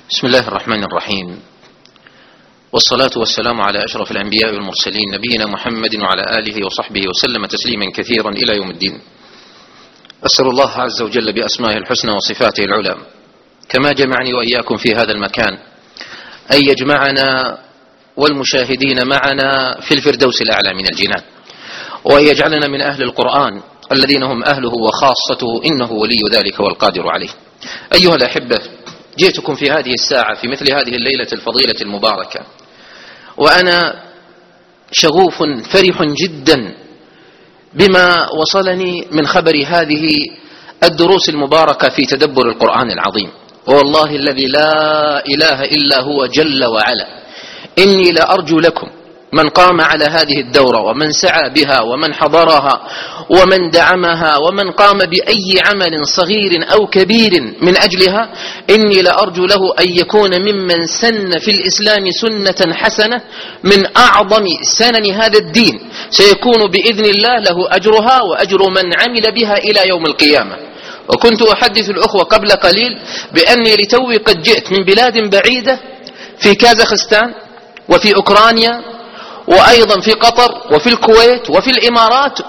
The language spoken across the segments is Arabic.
بسم الله الرحمن الرحيم، والصلاة والسلام على أشرف الأنبياء والمرسلين نبينا محمد وعلى آله وصحبه وسلم تسليما كثيرا إلى يوم الدين. أسأل الله عز وجل بأسمائه الحسنى وصفاته العلى كما جمعني وإياكم في هذا المكان أن يجمعنا والمشاهدين معنا في الفردوس الأعلى من الجنان، وأن يجعلنا من أهل القرآن الذين هم أهله وخاصته، إنه ولي ذلك والقادر عليه. أيها الأحبة، جئتكم في هذه الساعة في مثل هذه الليلة الفضيلة المباركة وأنا شغوف فرح جدا بما وصلني من خبر هذه الدروس المباركة في تدبر القرآن العظيم. والله الذي لا إله إلا هو جل وعلا إني لأرجو لكم من قام على هذه الدورة ومن سعى بها ومن حضرها ومن دعمها ومن قام بأي عمل صغير أو كبير من أجلها، إني لأرجو له أن يكون ممن سن في الإسلام سنة حسنة من أعظم سنن هذا الدين، سيكون بإذن الله له أجرها وأجر من عمل بها إلى يوم القيامة. وكنت أحدث الأخوة قبل قليل بأني لتوي قد جئت من بلاد بعيدة في كازاخستان وفي أوكرانيا وأيضا في قطر وفي الكويت وفي الإمارات،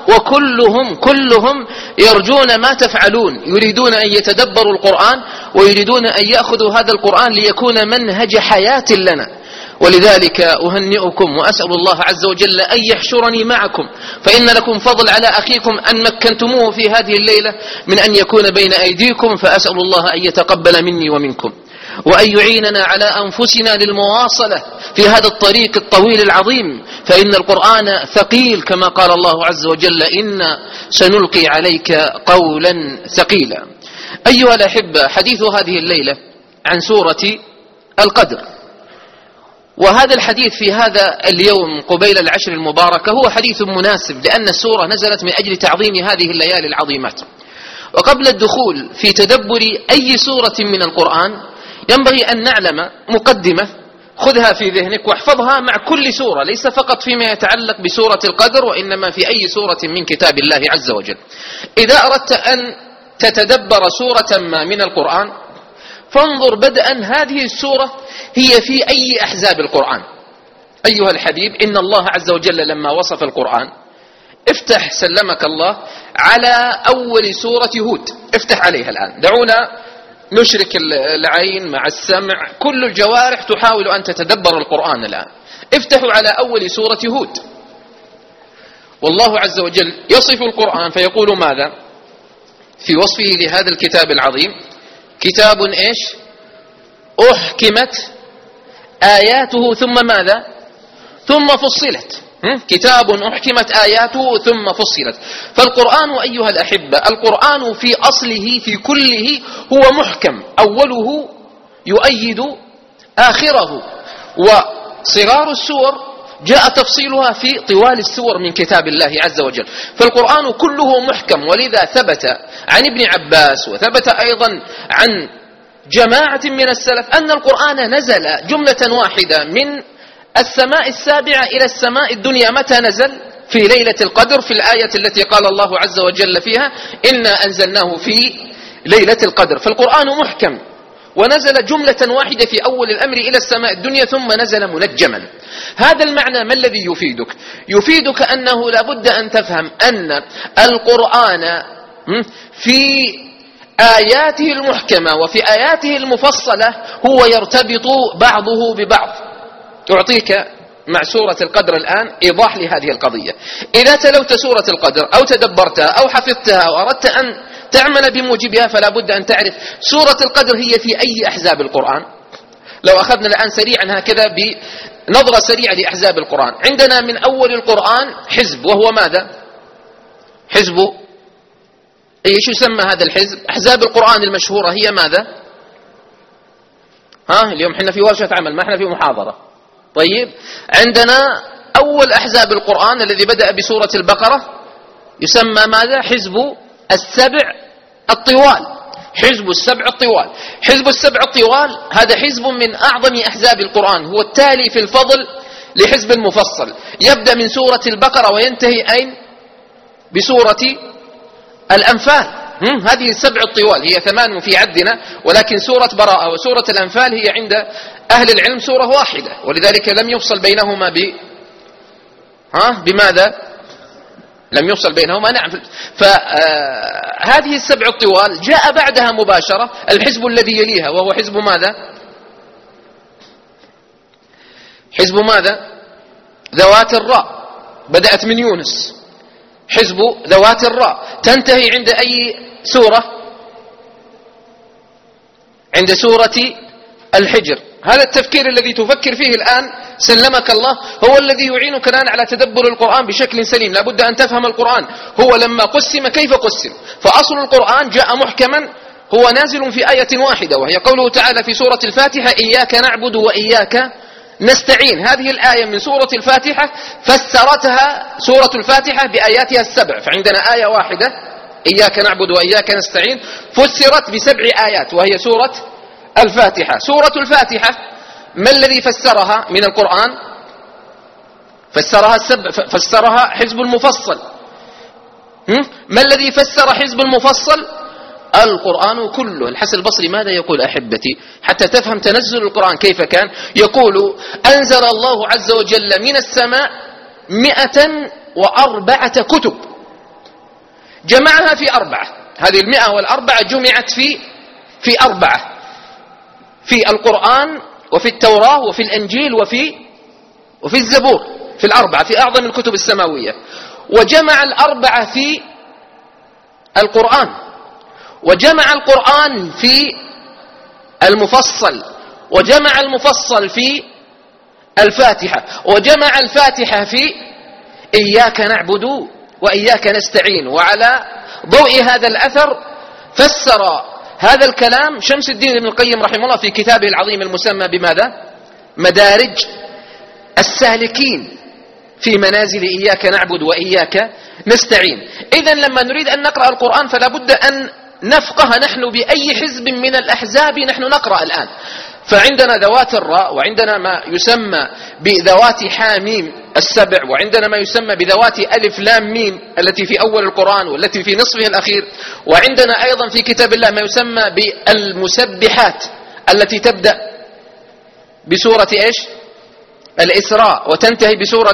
وكلهم يرجون ما تفعلون، يريدون أن يتدبروا القرآن ويريدون أن يأخذوا هذا القرآن ليكون منهج حياة لنا. ولذلك أهنئكم وأسأل الله عز وجل أن يحشرني معكم، فإن لكم فضل على أخيكم أن مكنتموه في هذه الليلة من أن يكون بين أيديكم، فأسأل الله أن يتقبل مني ومنكم وأن يعيننا على أنفسنا للمواصلة في هذا الطريق الطويل العظيم، فإن القرآن ثقيل كما قال الله عز وجل: إنا سنلقي عليك قولا ثقيلا. أيها الأحبة، حديث هذه الليلة عن سورة القدر، وهذا الحديث في هذا اليوم قبيل العشر المباركة هو حديث مناسب، لأن السورة نزلت من أجل تعظيم هذه الليالي العظيمات. وقبل الدخول في تدبر أي سورة من القرآن ينبغي أن نعلم مقدمة، خذها في ذهنك واحفظها مع كل سورة، ليس فقط فيما يتعلق بسورة القدر، وإنما في أي سورة من كتاب الله عز وجل. إذا أردت أن تتدبر سورة ما من القرآن فانظر بدءا هذه السورة هي في أي أحزاب القرآن. أيها الحبيب، إن الله عز وجل لما وصف القرآن، افتح سلمك الله على أول سورة هود، افتح عليها الآن، دعونا نشرك العين مع السمع، كل الجوارح تحاول أن تتدبر القرآن الآن. افتحوا على أول سورة هود. والله عز وجل يصف القرآن فيقول ماذا في وصفه لهذا الكتاب العظيم؟ كتاب إيش؟ أحكمت آياته ثم ماذا؟ ثم فصلت. كتاب أحكمت آياته ثم فصلت. فالقرآن أيها الأحبة، القرآن في أصله في كله هو محكم، أوله يؤيد آخره، وصغار السور جاء تفصيلها في طوال السور من كتاب الله عز وجل. فالقرآن كله محكم، ولذا ثبت عن ابن عباس وثبت أيضا عن جماعة من السلف أن القرآن نزل جملة واحدة من السماء السابعة إلى السماء الدنيا. متى نزل؟ في ليلة القدر، في الآية التي قال الله عز وجل فيها: إنا أنزلناه في ليلة القدر. فالقرآن محكم ونزل جملة واحدة في أول الأمر إلى السماء الدنيا، ثم نزل منجما. هذا المعنى ما الذي يفيدك؟ يفيدك أنه لابد أن تفهم أن القرآن في آياته المحكمة وفي آياته المفصلة هو يرتبط بعضه ببعض. أعطيك مع سورة القدر الآن إيضاح لهذه القضية. إذا تلوت سورة القدر أو تدبرتها أو حفظتها وأردت أن تعمل بموجبها فلا بد أن تعرف سورة القدر هي في أي أحزاب القرآن. لو أخذنا الآن سريعا هكذا بنظرة سريعة لأحزاب القرآن، عندنا من أول القرآن حزب، وهو ماذا؟ حزب إيش يسمى هذا الحزب؟ أحزاب القرآن المشهورة هي ماذا؟ اليوم حنا في ورشة عمل، ما حنا في محاضرة. طيب، عندنا أول أحزاب القرآن الذي بدأ بسورة البقرة يسمى ماذا؟ حزب السبع الطوال. حزب السبع الطوال. حزب السبع الطوال هذا حزب من أعظم أحزاب القرآن، هو التالي في الفضل لحزب المفصل، يبدأ من سورة البقرة وينتهي أين؟ بسورة الأنفال. هذه السبع الطوال، هي 8 في عدنا، ولكن سورة براءة وسورة الأنفال هي عند أهل العلم سورة واحدة، ولذلك لم يفصل بينهما بماذا؟ لم يفصل بينهما. نعم. فهذه السبع الطوال جاء بعدها مباشرة الحزب الذي يليها، وهو حزب ماذا؟ حزب ماذا؟ ذوات الراء، بدأت من يونس، حزب ذوات الراء، تنتهي عند أي سورة؟ عند سورة الحجر. هذا التفكير الذي تفكر فيه الآن سلمك الله هو الذي يعينك الآن على تدبر القرآن بشكل سليم. لابد أن تفهم القرآن هو لما قسم كيف قسم. فأصل القرآن جاء محكما، هو نازل في آية واحدة، وهي قوله تعالى في سورة الفاتحة: إياك نعبد وإياك نستعين. هذه الآية من سورة الفاتحة فسرتها سورة الفاتحة بآياتها السبع، فعندنا آية واحدة إياك نعبد وإياك نستعين فسرت ب7 آيات، وهي سورة الفاتحة. سورة الفاتحة ما الذي فسرها من القرآن؟ فسرها حزب المفصل. ما الذي فسر حزب المفصل؟ القرآن كله. الحسن البصري ماذا يقول أحبتي حتى تفهم تنزل القرآن كيف كان؟ يقول: أنزل الله عز وجل من السماء 104 كتب، جمعها في 4. هذه 104 جمعت في 4، في القرآن وفي التوراة وفي الإنجيل وفي الزبور، في 4، في أعظم الكتب السماوية. وجمع 4 في القرآن، وجمع القرآن في المفصل، وجمع المفصل في الفاتحة، وجمع الفاتحة في إياك نعبد وإياك نستعين. وعلى ضوء هذا الأثر فسر هذا الكلام شمس الدين ابن القيم رحمه الله في كتابه العظيم المسمى بماذا؟ مدارج السالكين في منازل إياك نعبد وإياك نستعين. إذن لما نريد أن نقرأ القرآن فلا بد أن نفقه نحن بأي حزب من الأحزاب نحن نقرأ الآن. فعندنا ذوات الراء، وعندنا ما يسمى بذوات حاميم السبع، وعندنا ما يسمى بذوات ألف لام ميم التي في أول القرآن والتي في نصفه الأخير، وعندنا أيضا في كتاب الله ما يسمى بالمسبحات التي تبدأ بسورة إيش؟ الإسراء وتنتهي بسورة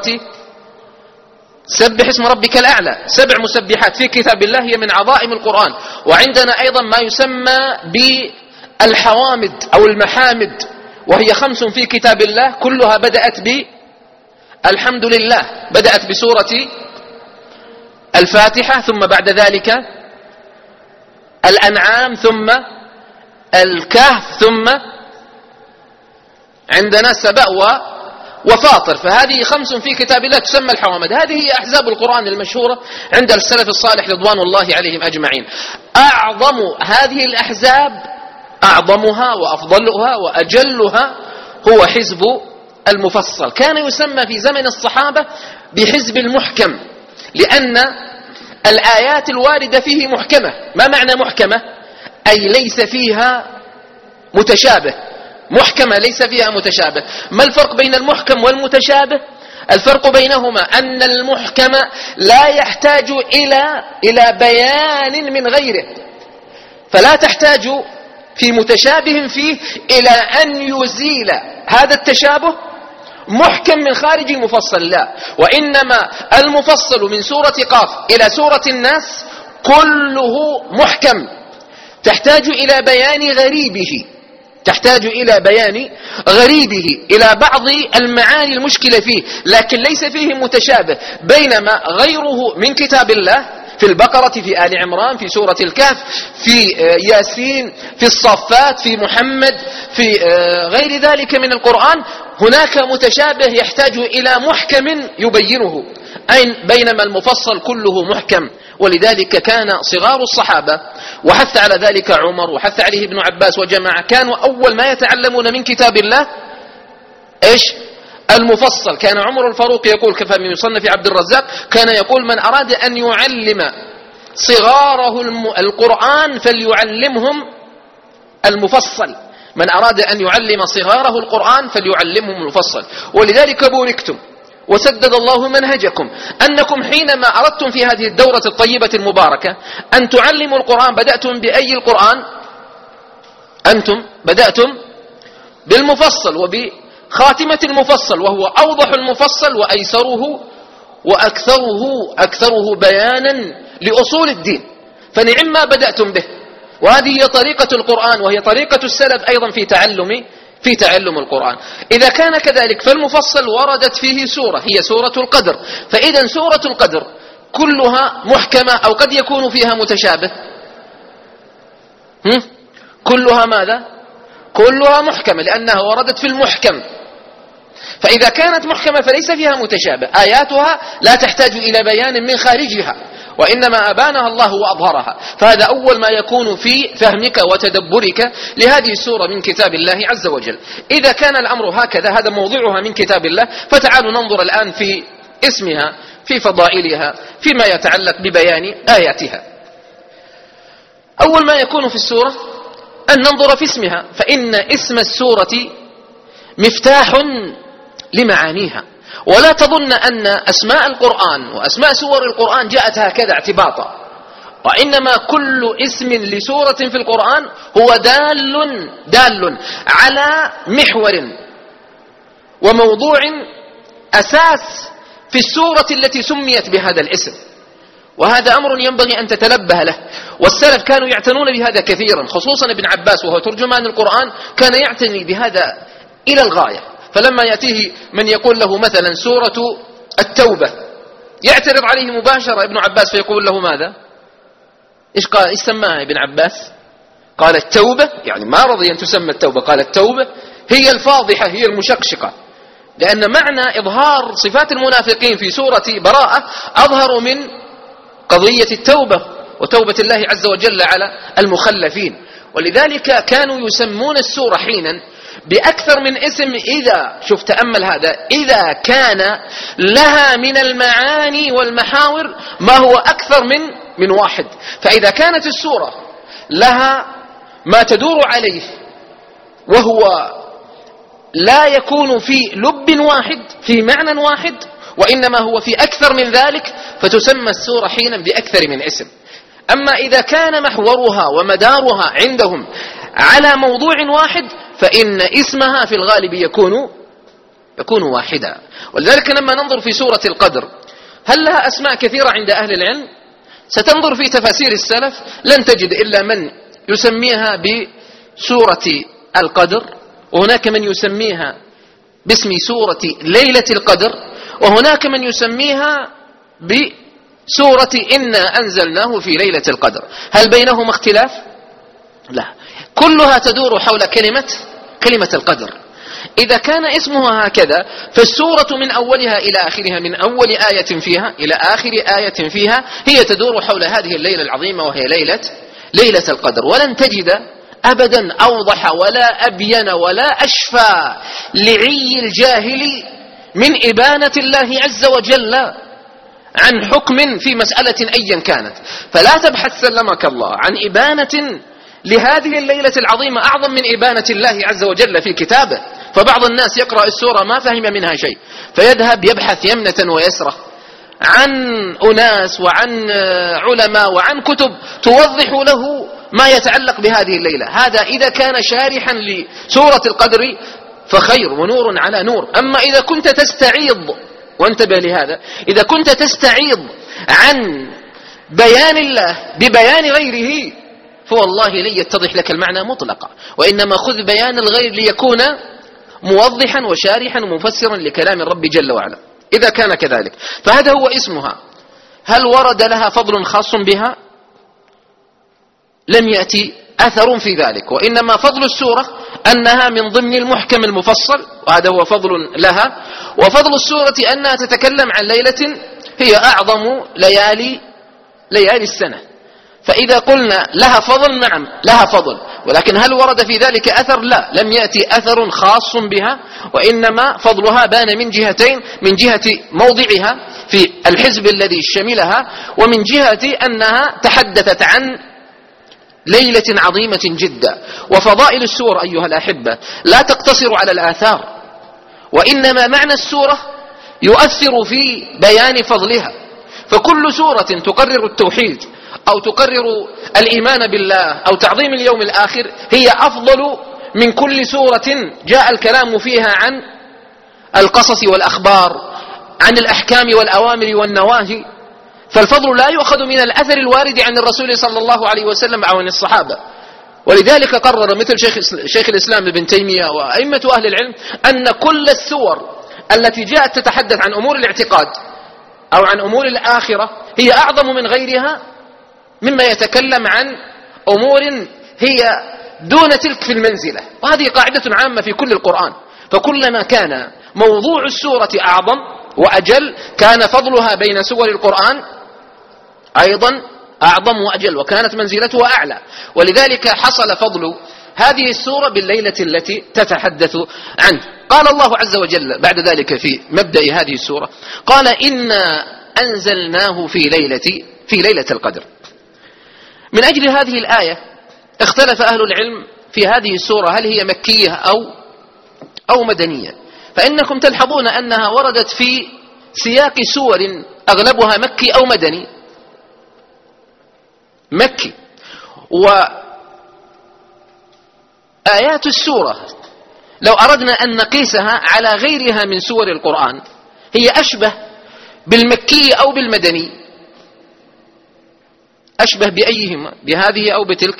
سبح اسم ربك الأعلى. 7 مسبحات في كتاب الله هي من عظائم القرآن. وعندنا أيضا ما يسمى بالحوامد أو المحامد، وهي 5 في كتاب الله، كلها بدأت بالحمد لله، بدأت بسورة الفاتحة، ثم بعد ذلك الأنعام، ثم الكهف، ثم عندنا سبأ وفاطر. فهذه 5 في كتاب الله تسمى الحوامد. هذه هي أحزاب القرآن المشهورة عند السلف الصالح رضوان الله عليهم أجمعين. أعظم هذه الأحزاب، أعظمها وأفضلها وأجلها هو حزب المفصل. كان يسمى في زمن الصحابة بحزب المحكم، لأن الآيات الواردة فيه محكمة. ما معنى محكمة؟ أي ليس فيها متشابه. محكمة ليس فيها متشابه. ما الفرق بين المحكم والمتشابه؟ الفرق بينهما أن المحكم لا يحتاج إلى بيان من غيره، فلا تحتاج في متشابه فيه إلى أن يزيل هذا التشابه محكم من خارج المفصل، لا، وإنما المفصل من سورة قاف إلى سورة الناس كله محكم، تحتاج إلى بيان غريبه، تحتاج إلى بيان غريبه، إلى بعض المعاني المشكلة فيه، لكن ليس فيه متشابه. بينما غيره من كتاب الله في البقرة، في آل عمران، في سورة الكهف، في ياسين، في الصافات، في محمد، في غير ذلك من القرآن، هناك متشابه يحتاج إلى محكم يبينه، بينما المفصل كله محكم. ولذلك كان صغار الصحابة، وحث على ذلك عمر وحث عليه ابن عباس وجماعة، كانوا أول ما يتعلمون من كتاب الله إيش؟ المفصل. كان عمر الفاروق يقول كفى من مصنف عبد الرزاق، كان يقول: من أراد أن يعلم صغاره القرآن فليعلمهم المفصل، من أراد أن يعلم صغاره القرآن فليعلمهم المفصل. ولذلك بوركتم وسدد الله منهجكم، أنكم حينما أردتم في هذه الدورة الطيبة المباركة أن تعلموا القرآن بدأتم بأي القرآن؟ أنتم بدأتم بالمفصل وبخاتمة المفصل، وهو أوضح المفصل وأيسره وأكثره بيانا لأصول الدين، فنعم ما بدأتم به. وهذه هي طريقة القرآن، وهي طريقة السلف أيضا في تعلم القرآن. إذا كان كذلك فالمفصل وردت فيه سورة هي سورة القدر، فإذا سورة القدر كلها محكمة أو قد يكون فيها متشابه؟ كلها ماذا؟ كلها محكمة، لأنها وردت في المحكم. فإذا كانت محكمة فليس فيها متشابه، آياتها لا تحتاج إلى بيان من خارجها، وإنما أبانها الله وأظهرها. فهذا أول ما يكون في فهمك وتدبرك لهذه السورة من كتاب الله عز وجل. إذا كان الأمر هكذا، هذا موضوعها من كتاب الله، فتعالوا ننظر الآن في اسمها، في فضائلها، فيما يتعلق ببيان آياتها. أول ما يكون في السورة أن ننظر في اسمها، فإن اسم السورة مفتاح لمعانيها. ولا تظن أن أسماء القرآن وأسماء سور القرآن جاءت هكذا اعتباطا، وإنما كل اسم لسورة في القرآن هو دال على محور وموضوع أساس في السورة التي سميت بهذا الاسم، وهذا أمر ينبغي أن تتنبه له. والسلف كانوا يعتنون بهذا كثيرا، خصوصا ابن عباس وهو ترجمان القرآن كان يعتني بهذا إلى الغاية. فلما يأتيه من يقول له مثلا سورة التوبة يعترض عليه مباشرة ابن عباس فيقول له ماذا؟ إيش قال؟ إيش سماها ابن عباس؟ قال التوبة، يعني ما رضي أن تسمى التوبة، قال التوبة هي الفاضحة، هي المشقشقة، لأن معنى إظهار صفات المنافقين في سورة براءة أظهر من قضية التوبة وتوبة الله عز وجل على المخلفين. ولذلك كانوا يسمون السورة حينا بأكثر من اسم، إذا شوف تأمل هذا، إذا كان لها من المعاني والمحاور ما هو أكثر من واحد. فإذا كانت السورة لها ما تدور عليه وهو لا يكون في لب واحد في معنى واحد، وإنما هو في أكثر من ذلك، فتسمى السورة حينا بأكثر من اسم. أما إذا كان محورها ومدارها عندهم على موضوع واحد فإن اسمها في الغالب يكون واحدا. ولذلك لما ننظر في سورة القدر هل لها أسماء كثيرة عند أهل العلم؟ ستنظر في تفاسير السلف لن تجد إلا من يسميها بسورة القدر، وهناك من يسميها باسم سورة ليلة القدر، وهناك من يسميها بسورة إنا أنزلناه في ليلة القدر. هل بينهما اختلاف؟ لا، كلها تدور حول كلمة القدر. إذا كان اسمها هكذا فالسورة من أولها إلى آخرها، من أول آية فيها إلى آخر آية فيها، هي تدور حول هذه الليلة العظيمة وهي ليلة القدر. ولن تجد أبدا أوضح ولا أبين ولا أشفى لعي الجاهل من إبانة الله عز وجل عن حكم في مسألة أيا كانت. فلا تبحث سلمك الله عن إبانة لهذه الليلة العظيمة أعظم من إبانة الله عز وجل في كتابه. فبعض الناس يقرأ السورة ما فهم منها شيء، فيذهب يبحث يمنة ويسرة عن أناس وعن علماء وعن كتب توضح له ما يتعلق بهذه الليلة. هذا إذا كان شارحا لسورة القدر فخير ونور على نور. أما إذا كنت تستعيض، وانتبه لهذا، إذا كنت تستعيض عن بيان الله ببيان غيره فوالله لن يتضح لك المعنى مطلقا، وإنما خذ بيان الغير ليكون موضحا وشارحا ومفسرا لكلام الرب جل وعلا. إذا كان كذلك فهذا هو اسمها. هل ورد لها فضل خاص بها؟ لم يأتي أثر في ذلك، وإنما فضل السورة أنها من ضمن المحكم المفصل، وهذا هو فضل لها. وفضل السورة أنها تتكلم عن ليلة هي أعظم ليالي السنة. فإذا قلنا لها فضل، نعم لها فضل، ولكن هل ورد في ذلك أثر؟ لا، لم يأتي أثر خاص بها، وإنما فضلها بان من جهتين: من جهة موضعها في الحزب الذي شملها، ومن جهة أنها تحدثت عن ليلة عظيمة جدا. وفضائل السور أيها الأحبة لا تقتصر على الآثار، وإنما معنى السورة يؤثر في بيان فضلها. فكل سورة تقرر التوحيد أو تقرر الإيمان بالله أو تعظيم اليوم الآخر هي أفضل من كل سورة جاء الكلام فيها عن القصص والأخبار، عن الأحكام والأوامر والنواهي. فالفضل لا يؤخذ من الأثر الوارد عن الرسول صلى الله عليه وسلم أو عن الصحابة. ولذلك قرر مثل شيخ الإسلام ابن تيمية وأئمة أهل العلم أن كل السور التي جاءت تتحدث عن أمور الاعتقاد أو عن أمور الآخرة هي أعظم من غيرها مما يتكلم عن أمور هي دون تلك في المنزلة. وهذه قاعدة عامة في كل القرآن. فكلما كان موضوع السورة أعظم وأجل كان فضلها بين سور القرآن أيضا أعظم وأجل، وكانت منزلتها أعلى. ولذلك حصل فضل هذه السورة بالليلة التي تتحدث عنه. قال الله عز وجل بعد ذلك في مبدأ هذه السورة قال إنا أنزلناه في ليلة القدر. من أجل هذه الآية اختلف أهل العلم في هذه السورة هل هي مكية أو مدنية. فإنكم تلحظون أنها وردت في سياق سور أغلبها مكي أو مدني. مكي. وآيات السورة لو أردنا أن نقيسها على غيرها من سور القرآن هي أشبه بالمكي أو بالمدني. أشبه بأيهما؟ بهذه أو بتلك؟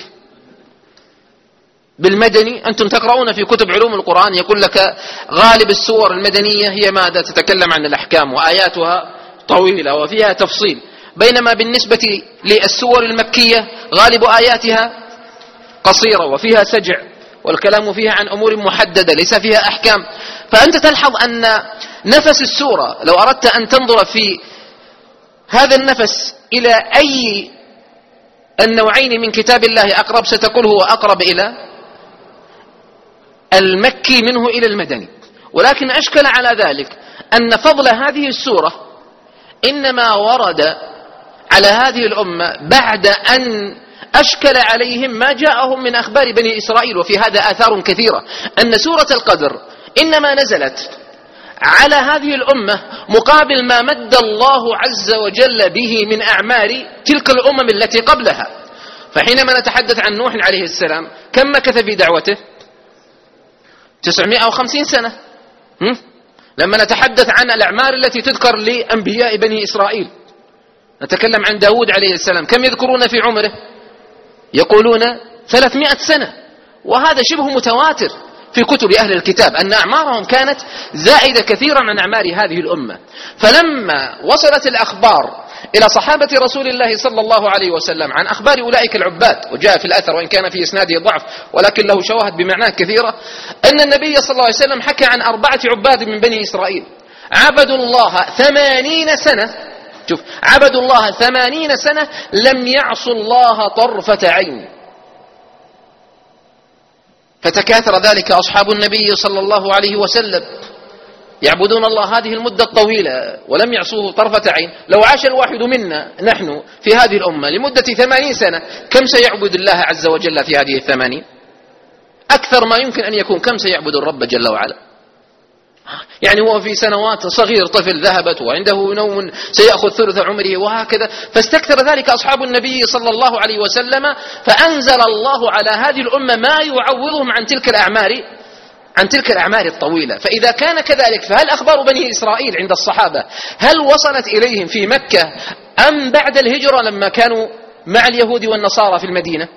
بالمدني. أنتم تقرؤون في كتب علوم القرآن يقول لك غالب السور المدنية هي ماذا؟ تتكلم عن الأحكام وآياتها طويلة وفيها تفصيل، بينما بالنسبة للسور المكية غالب آياتها قصيرة وفيها سجع والكلام فيها عن أمور محددة ليس فيها أحكام. فأنت تلحظ أن نفس السورة لو أردت أن تنظر في هذا النفس إلى أي النوعين من كتاب الله أقرب ستقول هو أقرب إلى المكي منه إلى المدني. ولكن أشكل على ذلك أن فضل هذه السورة إنما ورد على هذه الأمة بعد أن أشكل عليهم ما جاءهم من أخبار بني إسرائيل. وفي هذا آثار كثيرة أن سورة القدر إنما نزلت على هذه الأمة مقابل ما مد الله عز وجل به من أعمار تلك الأمم التي قبلها. فحينما نتحدث عن نوح عليه السلام كم مكث في دعوته؟ 950 سنة. لما نتحدث عن الأعمار التي تذكر لأنبياء بني إسرائيل نتكلم عن داود عليه السلام كم يذكرون في عمره؟ يقولون 300 سنة. وهذا شبه متواتر في كتب أهل الكتاب أن أعمارهم كانت زائدة كثيرا عن أعمار هذه الأمة. فلما وصلت الأخبار إلى صحابة رسول الله صلى الله عليه وسلم عن أخبار أولئك العباد، وجاء في الأثر وإن كان في إسناده ضعف ولكن له شواهد بمعناه كثيرة، أن النبي صلى الله عليه وسلم حكى عن 4 عباد من بني إسرائيل عبدوا الله 80 سنة. شوف، عبدوا الله 80 سنة لم يعصوا الله طرفة عين. فتكاثر ذلك أصحاب النبي صلى الله عليه وسلم يعبدون الله هذه المدة الطويلة ولم يعصوه طرفة عين. لو عاش الواحد منا نحن في هذه الأمة لمدة 80 سنة كم سيعبد الله عز وجل في هذه 80؟ أكثر ما يمكن أن يكون كم سيعبد الرب جل وعلا؟ يعني هو في سنوات صغير طفل ذهبت وعنده نوم سيأخذ ثلث عمره وهكذا. فاستكثر ذلك أصحاب النبي صلى الله عليه وسلم فأنزل الله على هذه الأمة ما يعوضهم عن تلك الأعمار الطويلة. فإذا كان كذلك فهل أخبار بني إسرائيل عند الصحابة هل وصلت إليهم في مكة أم بعد الهجرة لما كانوا مع اليهود والنصارى في المدينة؟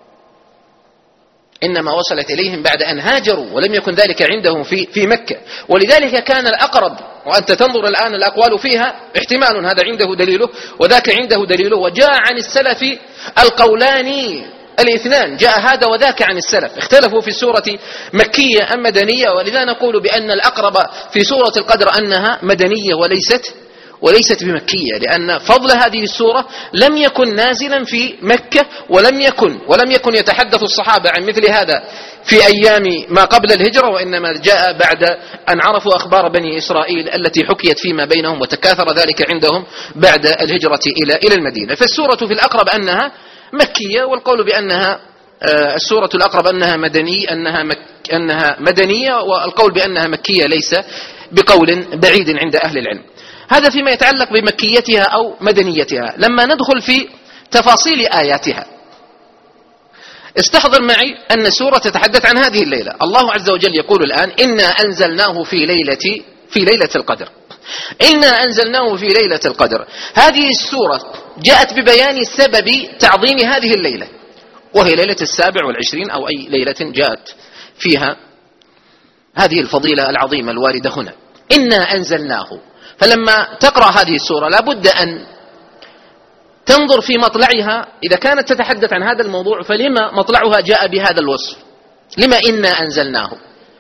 إنما وصلت إليهم بعد أن هاجروا ولم يكن ذلك عندهم في مكة. ولذلك كان الأقرب، وأنت تنظر الآن الأقوال فيها احتمال هذا عنده دليله وذاك عنده دليله، وجاء عن السلف القولان الاثنان، جاء هذا وذاك عن السلف، اختلفوا في السورة مكية أم مدنية. ولذا نقول بأن الأقرب في سورة القدر أنها مدنية وليست بمكية، لأن فضل هذه السورة لم يكن نازلا في مكة ولم يكن يتحدث الصحابة عن مثل هذا في أيام ما قبل الهجرة، وإنما جاء بعد أن عرفوا أخبار بني إسرائيل التي حكيت فيما بينهم وتكاثر ذلك عندهم بعد الهجرة إلى المدينة. فالسورة في الأقرب أنها مكية، والقول بأنها السورة الأقرب أنها مدنية، والقول بأنها مكية بقول بعيد عند أهل العلم. هذا فيما يتعلق بمكيتها أو مدنيتها. لما ندخل في تفاصيل آياتها، استحضر معي أن السورة تتحدث عن هذه الليلة. الله عز وجل يقول الآن: إنا أنزلناه في ليلة القدر. إنا أنزلناه في ليلة القدر. هذه السورة جاءت ببيان سبب تعظيم هذه الليلة، وهي ليلة 27 أو أي ليلة جاءت فيها هذه الفضيلة العظيمة الواردة هنا. إنا أنزلناه. فلما تقرأ هذه السورة لابد أن تنظر في مطلعها. إذا كانت تتحدث عن هذا الموضوع فلما مطلعها جاء بهذا الوصف؟ لما إنا أنزلناه؟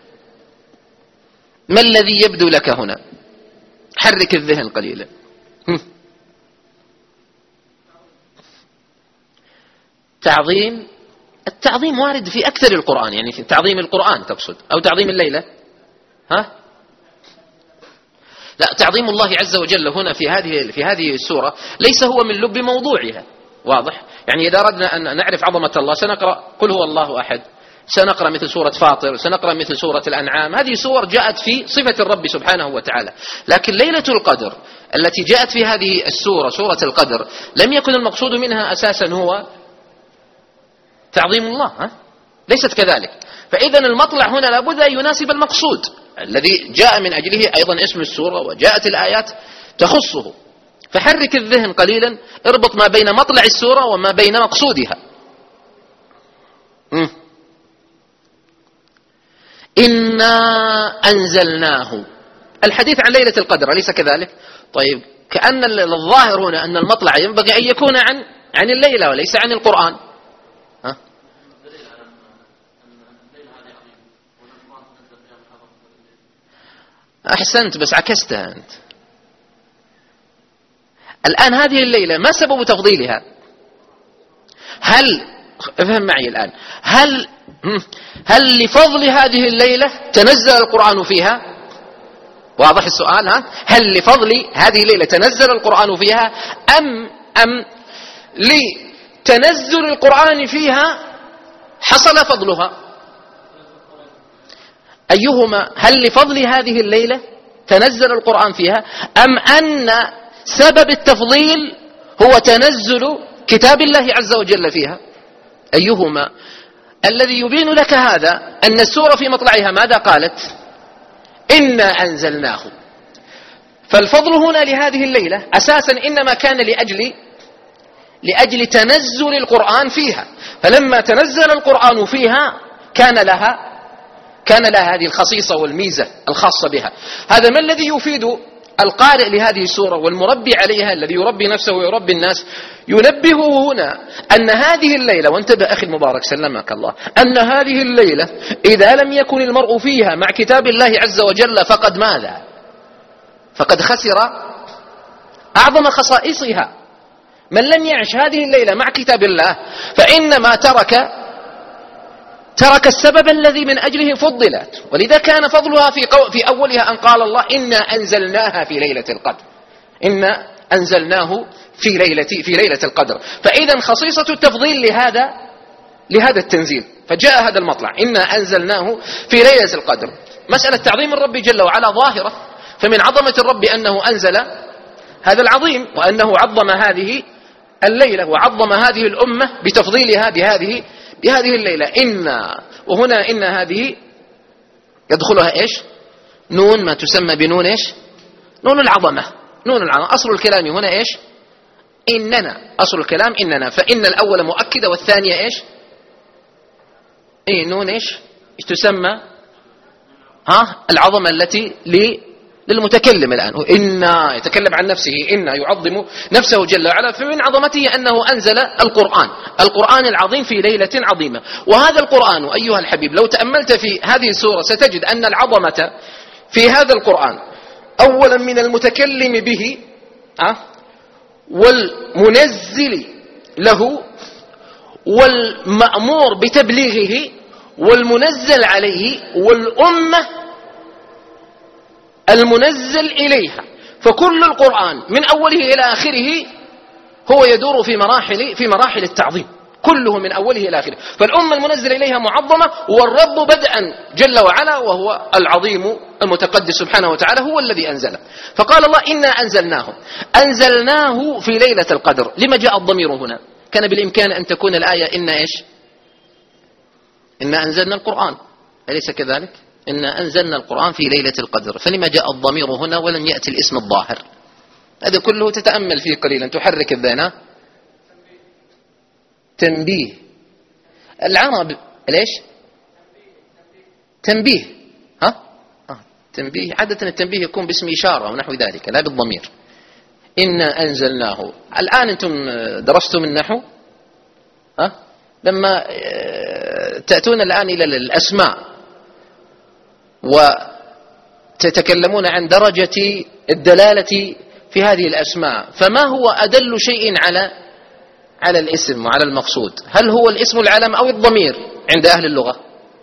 ما الذي يبدو لك هنا؟ حرك الذهن قليلا. التعظيم وارد في أكثر القرآن، يعني في تعظيم القرآن تقصد أو تعظيم الليلة؟ لا، تعظيم الله عز وجل هنا في هذه السورة ليس هو من لب موضوعها. واضح؟ يعني إذا أردنا أن نعرف عظمة الله سنقرأ قل هو الله أحد، سنقرأ مثل سورة فاطر، سنقرأ مثل سورة الأنعام. هذه سور جاءت في صفة الرب سبحانه وتعالى. لكن ليلة القدر التي جاءت في هذه السورة، سورة القدر، لم يكن المقصود منها أساسا هو تعظيم الله، ليست كذلك. فإذا المطلع هنا لابد أن يناسب المقصود الذي جاء من أجله أيضا اسم السورة وجاءت الآيات تخصه. فحرك الذهن قليلا، اربط ما بين مطلع السورة وما بين مقصودها. إنا أنزلناه، الحديث عن ليلة القدر أليس كذلك؟ طيب، كأن الظاهر هنا أن المطلع ينبغي أن يكون عن الليلة وليس عن القرآن. أحسنت، بس عكستها أنت. الآن هذه الليلة ما سبب تفضيلها؟ افهم معي الآن، هل لفضل هذه الليلة تنزل القرآن فيها؟ واضح السؤال؟ هل لفضل هذه الليلة تنزل القرآن فيها أم لتنزل القرآن فيها حصل فضلها؟ أيهما؟ هل لفضل هذه الليلة تنزل القرآن فيها أم أن سبب التفضيل هو تنزل كتاب الله عز وجل فيها؟ أيهما؟ الذي يبين لك هذا أن السورة في مطلعها ماذا قالت؟ إنا أنزلناه. فالفضل هنا لهذه الليلة أساسا إنما كان لأجل تنزل القرآن فيها. فلما تنزل القرآن فيها كان لها هذه الخصيصة والميزة الخاصة بها. هذا ما الذي يفيد القارئ لهذه السورة والمربي عليها، الذي يربي نفسه ويربي الناس، ينبهه هنا أن هذه الليلة، وانتبه أخي المبارك سلمك الله، أن هذه الليلة إذا لم يكن المرء فيها مع كتاب الله عز وجل فقد ماذا؟ فقد خسر أعظم خصائصها. من لم يعش هذه الليلة مع كتاب الله فإنما ترك السبب الذي من أجله فضلت. ولذا كان فضلها في أولها أن قال الله إنا أنزلناها في ليلة القدر، إنا أنزلناه في ليلة القدر. فإذا خصيصة التفضيل لهذا التنزيل، فجاء هذا المطلع إنا أنزلناه في ليلة القدر. مسألة تعظيم الرب جل وعلا ظاهرة، فمن عظمة الرب أنه أنزل هذا العظيم، وأنه عظم هذه الليلة وعظم هذه الأمة بتفضيلها بهذه الليلة. وهنا إن هذه يدخلها إيش؟ نون، ما تسمى بنون إيش؟ نون العظمة. أصل الكلام هنا إيش؟ إننا. أصل الكلام إننا، فإن الأول مؤكدة والثانية إيش؟ نون إيش تسمى؟ العظمة التي للمتكلم الآن. إنا يتكلم عن نفسه، إنا يعظم نفسه جل وعلا. فمن عظمته أنه أنزل القرآن العظيم في ليلة عظيمة. وهذا القرآن أيها الحبيب لو تأملت في هذه السورة ستجد أن العظمة في هذا القرآن أولا من المتكلم به والمنزل له والمأمور بتبليغه والمنزل عليه والأمة المنزل إليها. فكل القرآن من أوله إلى آخره هو يدور في مراحل التعظيم. كله من أوله إلى آخره. فالأمة المنزل إليها معظمة، والرب بدءا جل وعلا وهو العظيم المتقدس سبحانه وتعالى هو الذي أنزله. فقال الله إنا أنزلناه في ليلة القدر. لما جاء الضمير هنا؟ كان بالإمكان أن تكون الآية إنا إيش؟ إنا أنزلنا القرآن، أليس كذلك؟ إنا أنزلنا القرآن في ليلة القدر. فلما جاء الضمير هنا ولم يأتي الاسم الظاهر؟ هذا كله تتأمل فيه قليلا، تحرك الذهن. تنبيه. العرب ليش؟ تنبيه. تنبيه. عادة التنبيه يكون باسم إشارة ونحو ذلك، لا بالضمير. إنا أنزلناه. الآن أنتم درستم النحو، لما تأتون الآن إلى الأسماء وتتكلمون عن درجة الدلالة في هذه الأسماء، فما هو أدل شيء على الاسم وعلى المقصود؟ هل هو الاسم العلم أو الضمير عند أهل اللغة؟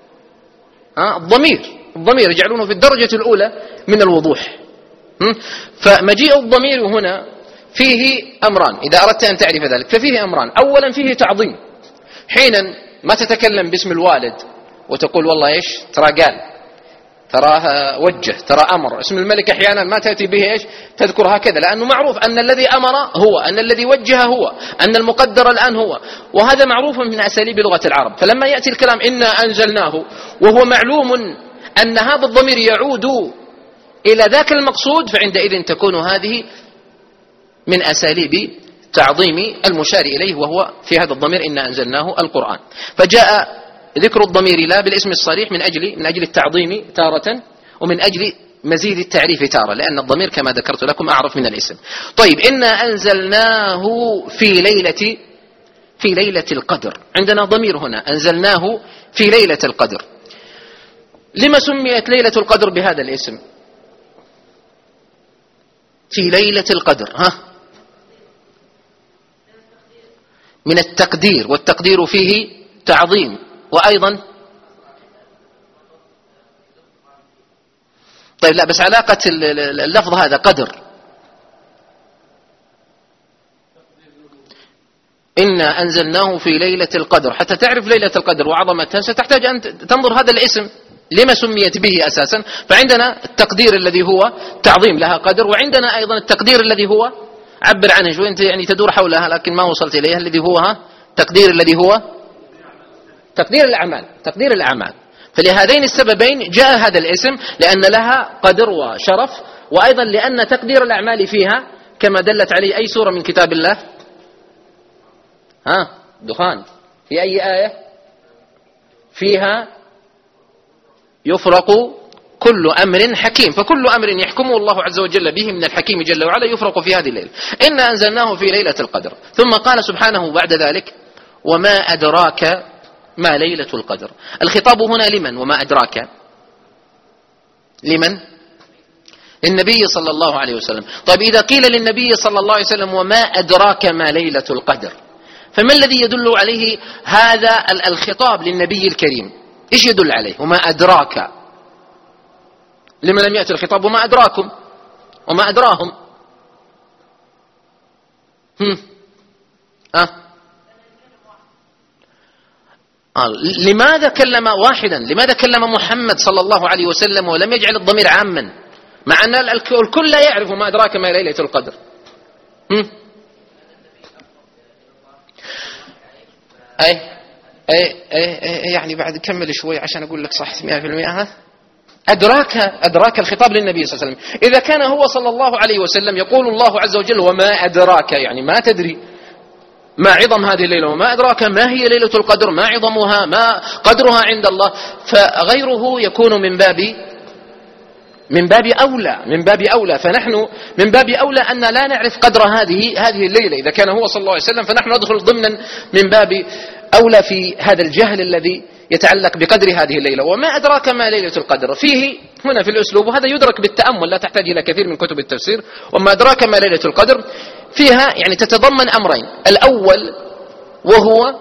الضمير يجعلونه في الدرجة الأولى من الوضوح. فمجيء الضمير هنا فيه أمران إذا أردت أن تعرف ذلك، ففيه أمران. أولا فيه تعظيم، حينا ما تتكلم باسم الوالد وتقول والله إيش ترى قال، تراها وجه، ترى أمر. اسم الملك أحيانا ما تأتي به إيش تذكر هكذا، لأنه معروف أن الذي أمر هو، أن الذي وجه هو، أن المقدر الآن هو، وهذا معروف من أساليب لغة العرب. فلما يأتي الكلام إنا أنزلناه وهو معلوم أن هذا الضمير يعود إلى ذاك المقصود، فعندئذ تكون هذه من أساليب تعظيم المشار إليه، وهو في هذا الضمير إنا أنزلناه القرآن. فجاء ذكر الضمير لا بالاسم الصريح من أجل التعظيم تارة، ومن أجل مزيد التعريف تارة، لأن الضمير كما ذكرت لكم أعرف من الاسم. طيب إنا أنزلناه في ليلة القدر. عندنا ضمير هنا، أنزلناه في ليلة القدر. لما سميت ليلة القدر بهذا الاسم؟ في ليلة القدر من التقدير، والتقدير فيه تعظيم، وأيضا طيب لا بس علاقة اللفظ هذا قدر. إنا أنزلناه في ليلة القدر. حتى تعرف ليلة القدر وعظمتها ستحتاج أن تنظر هذا الاسم لما سميت به أساسا. فعندنا التقدير الذي هو تعظيم لها قدر، وعندنا أيضا التقدير الذي هو عبر عنه شوي، أنت يعني تدور حولها لكن ما وصلت إليها، الذي هو تقدير الذي هو تقدير الأعمال. فلهذين السببين جاء هذا الاسم، لأن لها قدر وشرف، وأيضا لأن تقدير الأعمال فيها كما دلت عليه أي سورة من كتاب الله؟ دخان. في أي آية؟ فيها يفرق كل أمر حكيم. فكل أمر يحكمه الله عز وجل به من الحكيم جل وعلا يفرق في هذه الليلة. إنا أنزلناه في ليلة القدر. ثم قال سبحانه بعد ذلك وما أدراك ما ليلة القدر. الخطاب هنا لمن؟ وما أدراك لمن؟ للنبي صلى الله عليه وسلم. طيب إذا قيل للنبي صلى الله عليه وسلم وما أدراك ما ليلة القدر، فما الذي يدل عليه هذا الخطاب للنبي الكريم؟ إيش يدل عليه؟ وما أدراك. لما لم يأتي الخطاب وما أدراكم وما أدراهم؟ لماذا كلم واحدا؟ لماذا كلم محمد صلى الله عليه وسلم ولم يجعل الضمير عاما، مع أن الكل لا يعرف ما أدراك ما ليلة القدر؟ يعني بعد كمل شوي عشان أقول لك صح 100%. أدراك الخطاب للنبي صلى الله عليه وسلم. إذا كان هو صلى الله عليه وسلم يقول الله عز وجل وما أدراك، يعني ما تدري ما عظم هذه الليلة، وما أدراك ما هي ليلة القدر، ما عظمها، ما قدرها عند الله، فغيره يكون من باب أولى. فنحن من باب أولى أن لا نعرف قدر هذه الليلة. إذا كان هو صلى الله عليه وسلم فنحن ندخل ضمنا من باب أولى في هذا الجهل الذي يتعلق بقدر هذه الليلة. وما أدراك ما ليلة القدر فيه هنا في الأسلوب، وهذا يدرك بالتأمل، لا تحتاج إلى كثير من كتب التفسير. وما أدراك ما ليلة القدر فيها يعني تتضمن أمرين. الأول وهو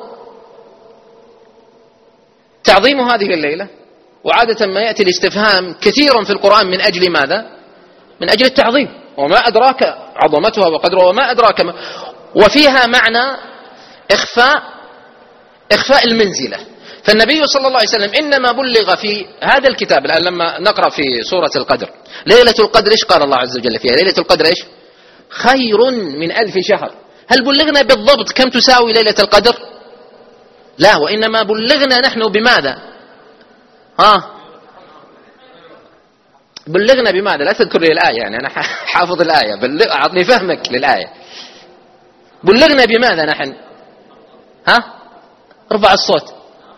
تعظيم هذه الليلة، وعادة ما يأتي الاستفهام كثيرا في القرآن من أجل ماذا؟ من أجل التعظيم. وما أدراك عظمتها وقدرها وما أدراك ما. وفيها معنى إخفاء إخفاء المنزلة. فالنبي صلى الله عليه وسلم إنما بلغ في هذا الكتاب. الآن لما نقرأ في سورة القدر ليلة القدر إيش قال الله عز وجل فيها؟ ليلة القدر إيش؟ خير من 1000 شهر. هل بلغنا بالضبط كم تساوي ليلة القدر؟ لا، وإنما بلغنا نحن بماذا؟ بلغنا بماذا؟ لا تذكر لي الآية، يعني أنا حافظ الآية، أعطني فهمك للآية. بلغنا بماذا نحن؟ ارفع الصوت.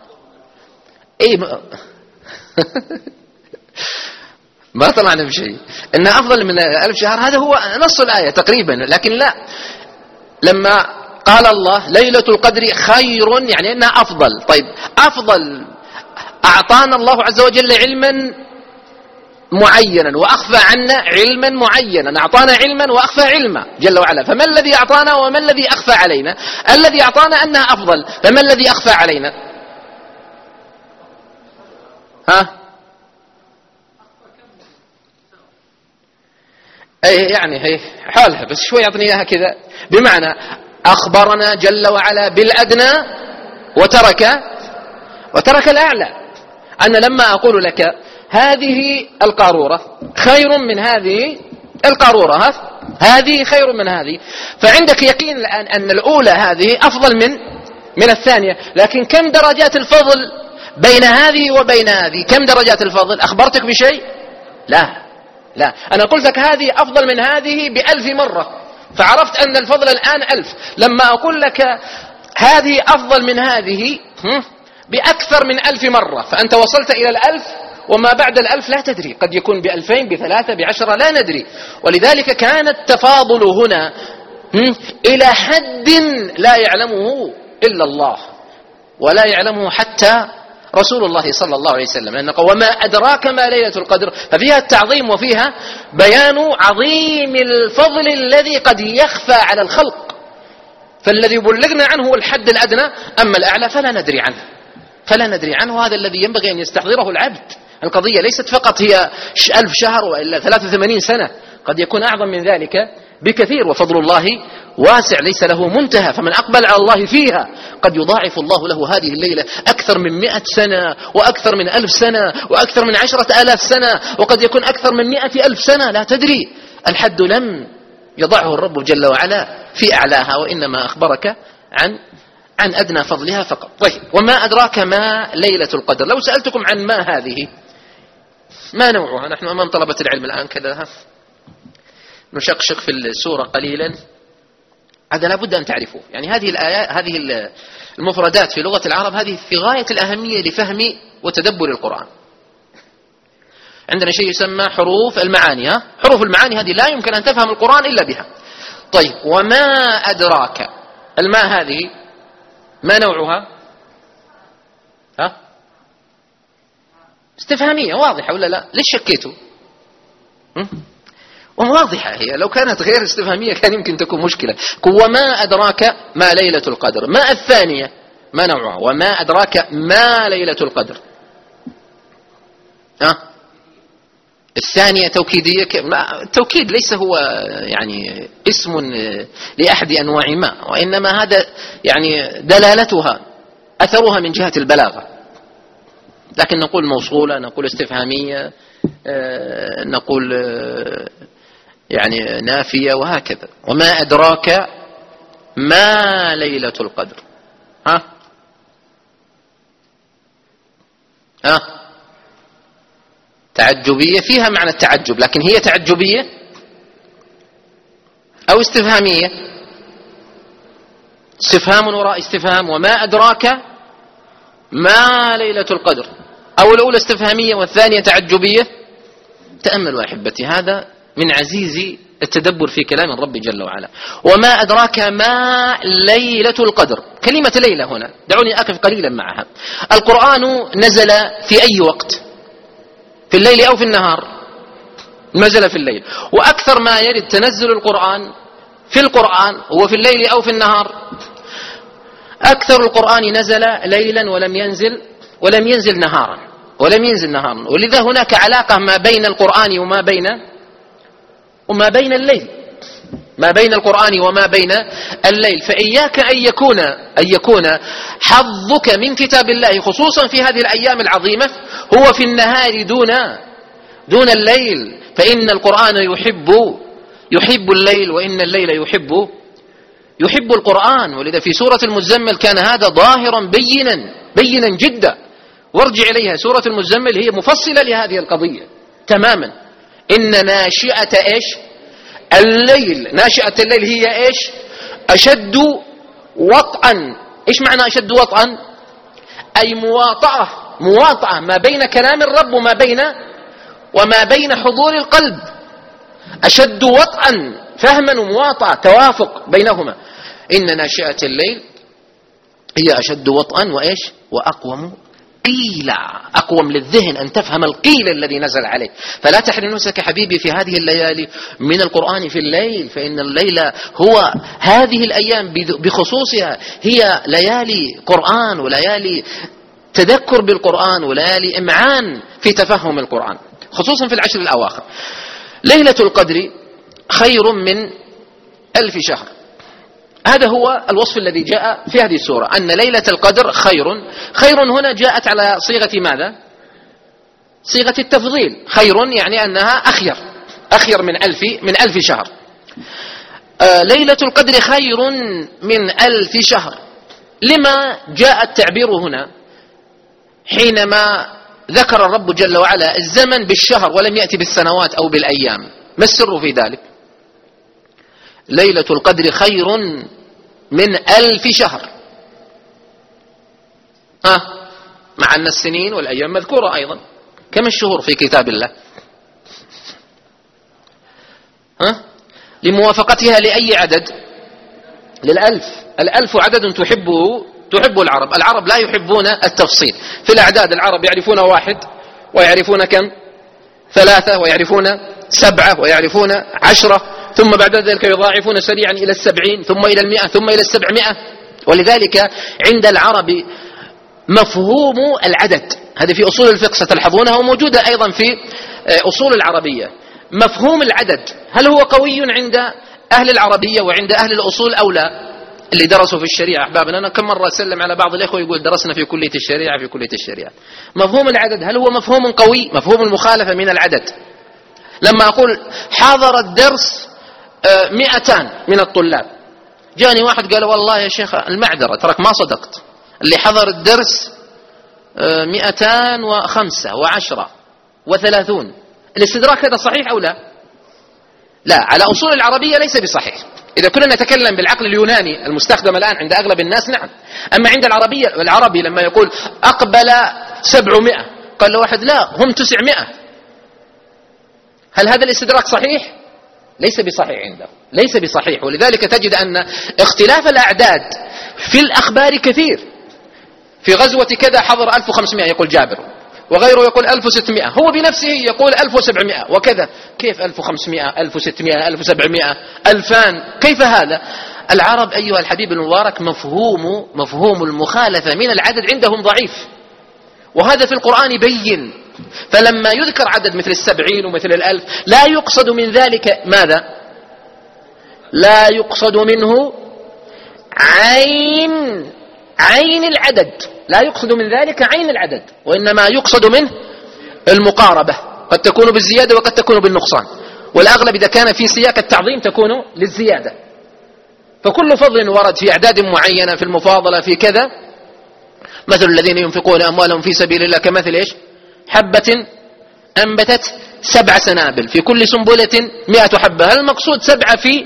ما طلعنا بشيء. إن أفضل من 1000 شهر هذا هو نص الآية تقريبا، لكن لا، لما قال الله ليلة القدر خير يعني أنها أفضل. طيب أفضل، أعطانا الله عز وجل علما معينا وأخفى عنا علما معينا، أعطانا علما وأخفى علما جل وعلا. فما الذي أعطانا وما الذي أخفى علينا؟ الذي أعطانا أنها أفضل، فما الذي أخفى علينا؟ يعني هي حالها، بس شوي أعطني إياها كذا. بمعنى أخبرنا جل وعلا بالأدنى وترك الأعلى. أنا لما أقول لك هذه القارورة خير من هذه القارورة، هذه خير من هذه، فعندك يقين الآن أن الأولى هذه أفضل من الثانية. لكن كم درجات الفضل بين هذه وبين هذه؟ كم درجات الفضل؟ أخبرتك بشيء؟ لا، أنا قلت لك هذه أفضل من هذه ب1000 مرة، فعرفت أن الفضل الآن 1000. لما أقول لك هذه أفضل من هذه بأكثر من 1000 مرة، فأنت وصلت إلى 1000، وما بعد 1000 لا تدري، قد يكون ب2000 ب3 ب10 لا ندري. ولذلك كان التفاضل هنا إلى حد لا يعلمه إلا الله، ولا يعلمه حتى رسول الله صلى الله عليه وسلم. لأنه وما أدراك ما ليلة القدر، ففيها التعظيم وفيها بيان عظيم الفضل الذي قد يخفى على الخلق. فالذي بلغنا عنه هو الحد الأدنى، أما الأعلى فلا ندري عنه. هذا الذي ينبغي أن يستحضره العبد. القضية ليست فقط هي 1000 شهر وإلا 83 سنة، قد يكون أعظم من ذلك بكثير. وفضل الله واسع ليس له منتهى، فمن أقبل على الله فيها قد يضاعف الله له هذه الليلة أكثر من 100 سنة وأكثر من 1000 سنة وأكثر من 10,000 سنة، وقد يكون أكثر من 100,000 سنة، لا تدري. الحد لم يضعه الرب جل وعلا في أعلاها، وإنما أخبرك عن أدنى فضلها فقط. طيب، وما أدراك ما ليلة القدر؟ لو سألتكم عن ما هذه، ما نوعها؟ نحن أمام طلبة العلم الآن كذا نشقشق في السورة قليلا، هذا لابد أن تعرفوه. يعني هذه الآيات، هذه المفردات في لغة العرب، هذه في غاية الأهمية لفهم وتدبر القرآن. عندنا شيء يسمى حروف المعاني. حروف المعاني هذه لا يمكن أن تفهم القرآن إلا بها. طيب، وما أدراك؟ الماء هذه ما نوعها؟ استفهامية واضحة ولا لا؟ ليش شكيتوا؟ واضحة هي، لو كانت غير استفهامية كان يمكن تكون مشكلة. وما أدراك ما ليلة القدر؟ ما الثانية ما نوعها؟ وما أدراك ما ليلة القدر؟ الثانية توكيدية. التوكيد ليس هو يعني اسم لأحد أنواع ما، وإنما هذا يعني دلالتها أثرها من جهة البلاغة. لكن نقول موصولة، نقول استفهامية، نقول يعني نافية، وهكذا. وما أدراك ما ليلة القدر؟ تعجبية، فيها معنى التعجب، لكن هي تعجبية أو استفهامية؟ استفهام وراء استفهام. وما أدراك ما ليلة القدر، أو الأولى استفهامية والثانية تعجبية. تأملوا أحبتي، هذا من عزيز التدبر في كلام الرب جل وعلا. وما أدراك ما ليلة القدر؟ كلمة ليلة هنا دعوني أقف قليلا معها. القرآن نزل في أي وقت؟ في الليل أو في النهار؟ نزل في الليل. وأكثر ما يرد تنزل القرآن في القرآن هو في الليل أو في النهار؟ أكثر القرآن نزل ليلا ولم ينزل نهارا. ولذا هناك علاقة ما بين القرآن وما بين الليل. ما بين القرآن وما بين الليل. فإياك أن يكون حظك من كتاب الله خصوصا في هذه الأيام العظيمة هو في النهار دون الليل، فإن القرآن يحب الليل، وإن الليل يحب القرآن. ولذا في سورة المزمل كان هذا ظاهرا بينا جدا. وارجع إليها، سورة المزمل هي مفصلة لهذه القضية تماما. إن ناشئة الليل هي أشد وطئا. إيش معنى أشد وطئا؟ أي مواطأة ما بين كلام الرب وما بين حضور القلب. أشد وطئا، فهما ومواطأة، توافق بينهما. إن ناشئة الليل هي أشد وطئا وأقوم قيلا. أقوم للذهن أن تفهم القيل الذي نزل عليه. فلا تحرم نفسك حبيبي في هذه الليالي من القرآن في الليل، فإن الليل هو هذه الأيام بخصوصها هي ليالي قرآن وليالي تذكر بالقرآن وليالي إمعان في تفهم القرآن، خصوصا في العشر الأواخر. ليلة القدر خير من 1000 شهر. هذا هو الوصف الذي جاء في هذه السورة، أن ليلة القدر خير هنا جاءت على صيغة ماذا؟ صيغة التفضيل. خير يعني أنها أخير من 1000 شهر. ليلة القدر خير من 1000 شهر. لما جاء التعبير هنا حينما ذكر الرب جل وعلا الزمن بالشهر ولم يأتي بالسنوات أو بالأيام؟ ما السر في ذلك؟ ليلة القدر خير من 1000 شهر. مع أن السنين والأيام مذكورة أيضا. كم الشهور في كتاب الله؟ لموافقتها لأي عدد؟ للألف. الألف عدد تحبه العرب لا يحبون التفصيل في الأعداد. العرب يعرفون 1 ويعرفون كم 3 ويعرفون 7 ويعرفون 10، ثم بعد ذلك يضاعفون سريعا إلى 70 ثم إلى 100 ثم إلى 700. ولذلك عند العرب مفهوم العدد، هذه في أصول الفقه ستلحظونها وموجودة أيضا في أصول العربية. مفهوم العدد هل هو قوي عند أهل العربية وعند أهل الأصول أو لا؟ اللي درسوا في الشريعة أحبابنا، أنا كم مرة أسلم على بعض الإخوة يقول درسنا في كلية الشريعة. مفهوم العدد هل هو مفهوم قوي؟ مفهوم المخالفة من العدد. لما أقول حضر الدرس 200 من الطلاب، جاني واحد قال والله يا شيخ المعذرة ترك ما صدقت، اللي حضر الدرس 205 و10 و30. الاستدراك هذا صحيح أو لا؟ لا، على أصول العربية ليس بصحيح. إذا كنا نتكلم بالعقل اليوناني المستخدم الآن عند أغلب الناس نعم. أما عند العربي لما يقول أقبل 700 قال له واحد لا هم 900، هل هذا الاستدراك صحيح؟ ليس بصحيح عنده، ليس بصحيح. ولذلك تجد أن اختلاف الأعداد في الأخبار كثير. في غزوة كذا حضر 1500 يقول جابر، وغيره يقول 1600، هو بنفسه يقول 1700 وكذا. كيف 1500 1600 1700 2000؟ كيف هذا؟ العرب أيها الحبيب المبارك مفهوم المخالفة من العدد عندهم ضعيف، وهذا في القرآن بين. فلما يذكر عدد مثل 70 ومثل 1000 لا يقصد من ذلك ماذا؟ لا يقصد منه عين العدد، لا يقصد من ذلك عين العدد، وإنما يقصد منه المقاربة، قد تكون بالزيادة وقد تكون بالنقصان، والأغلب إذا كان في سياق التعظيم تكون للزيادة. فكل فضل ورد في أعداد معينة في المفاضلة في كذا. مثل الذين ينفقون أموالهم في سبيل الله كمثل إيش؟ حبة أنبتت 7 سنابل في كل سنبلة 100 حبة. هل المقصود 7 في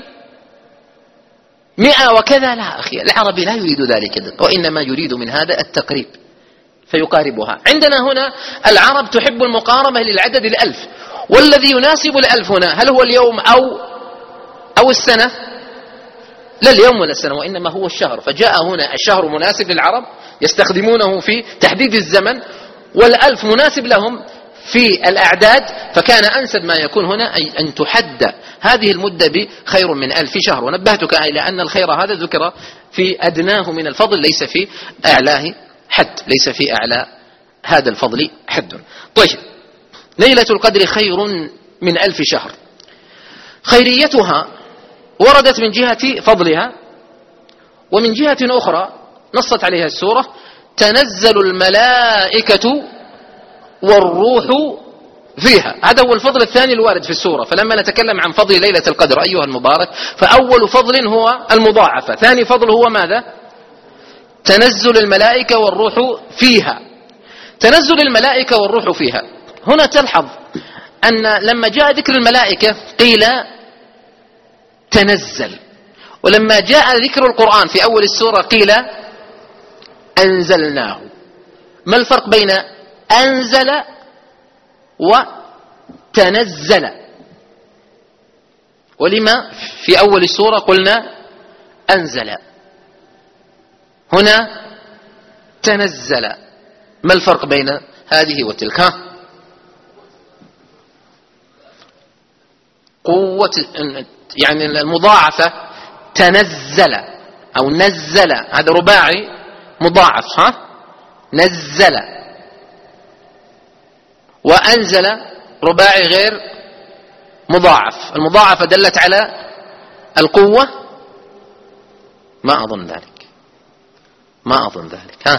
100 وكذا؟ لا أخي، العربي لا يريد ذلك، وإنما يريد من هذا التقريب فيقاربها. عندنا هنا العرب تحب المقاربة للعدد 1000، والذي يناسب 1000 هنا هل هو اليوم أو السنة؟ لا اليوم ولا السنة، وإنما هو الشهر. فجاء هنا الشهر مناسب للعرب يستخدمونه في تحديد الزمن، وال1000 مناسب لهم في الأعداد، فكان أنسب ما يكون هنا أي أن تحد هذه المدة بخير من 1000 شهر. ونبهتك إلى أن الخير هذا ذكر في أدناه من الفضل ليس في أعلاه حد، ليس في أعلى هذا الفضل حد. طيب، ليلة القدر خير من 1000 شهر. خيريتها وردت من جهة فضلها، ومن جهة أخرى نصت عليها السورة: تنزل الملائكة والروح فيها. هذا هو الفضل الثاني الوارد في السورة. فلما نتكلم عن فضل ليلة القدر أيها المبارك، فأول فضل هو المضاعفة، ثاني فضل هو ماذا؟ تنزل الملائكة والروح فيها. تنزل الملائكة والروح فيها، هنا تلحظ أن لما جاء ذكر الملائكة قيل تنزل، ولما جاء ذكر القرآن في أول السورة قيل أنزلناه. ما الفرق بين أنزل وتنزل؟ ولما في أول السورة قلنا أنزل، هنا تنزل؟ ما الفرق بين هذه وتلك؟ قوة يعني المضاعفة، تنزل أو نزل، هذا رباعي مضاعف، نزل. وأنزل رباعي غير مضاعف. المضاعفة دلت على القوة؟ ما أظن ذلك، ما أظن ذلك.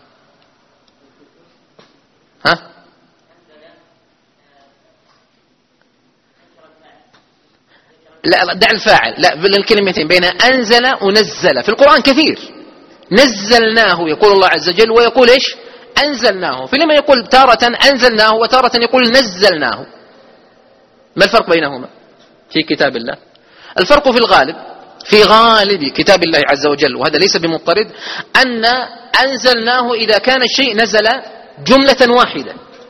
لا دع الفاعل، لا بالكلمتين بين أنزل ونزل في القرآن كثير. نزلناه يقول الله عز وجل، ويقول إيش؟ أنزلناه. فلما يقول تارة أنزلناه وتارة يقول نزلناه؟ ما الفرق بينهما في كتاب الله؟ الفرق في الغالب، في غالب كتاب الله عز وجل، وهذا ليس بمضطرد، أن أنزلناه إذا كان الشيء نزل جملة واحدة.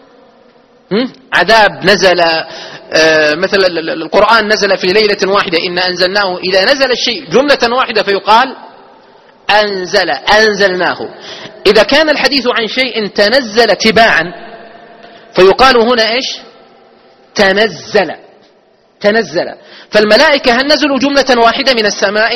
عذاب نزل، مثلا القرآن نزل في ليلة واحدة، إن أنزلناه. إذا نزل الشيء جملة واحدة فيقال أنزلناه. إذا كان الحديث عن شيء تنزل تباعا فيقال هنا إيش؟ تنزل. فالملائكة هل نزلوا جملة واحدة من السماء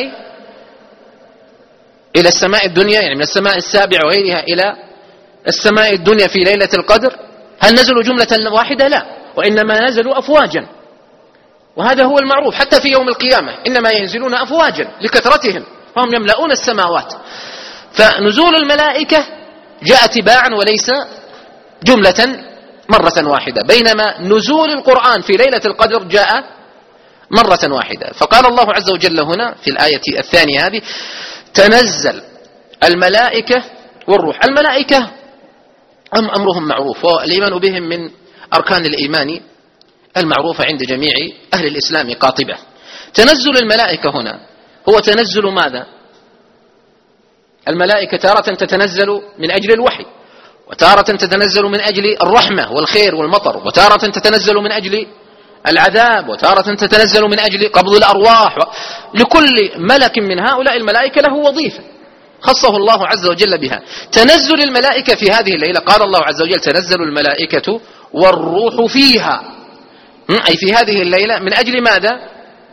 إلى السماء الدنيا، يعني من السماء السابعة وغيرها إلى السماء الدنيا في ليلة القدر؟ هل نزلوا جملة واحدة؟ لا، وإنما نزلوا أفواجا. وهذا هو المعروف حتى في يوم القيامة، إنما ينزلون أفواجا لكثرتهم فهم يملؤون السماوات. فنزول الملائكة جاء تباعا وليس جملة مرة واحدة، بينما نزول القرآن في ليلة القدر جاء مرة واحدة. فقال الله عز وجل هنا في الآية الثانية هذه: تنزل الملائكة والروح. الملائكة أمرهم معروف، والإيمان بهم من أركان الإيمان المعروفة عند جميع أهل الإسلام قاطبة. تنزل الملائكة هنا هو تنزل ماذا؟ الملائكة تارة تتنزل من أجل الوحي، وتارة تتنزل من أجل الرحمة والخير والمطر، وتارة تتنزل من أجل العذاب، وتارة تتنزل من أجل قبض الأرواح. لكل ملك من هؤلاء الملائكة له وظيفة خصه الله عز وجل بها. تنزل الملائكة في هذه الليلة، قال الله عز وجل: تنزل الملائكة والروح فيها، أي في هذه الليلة. من أجل ماذا؟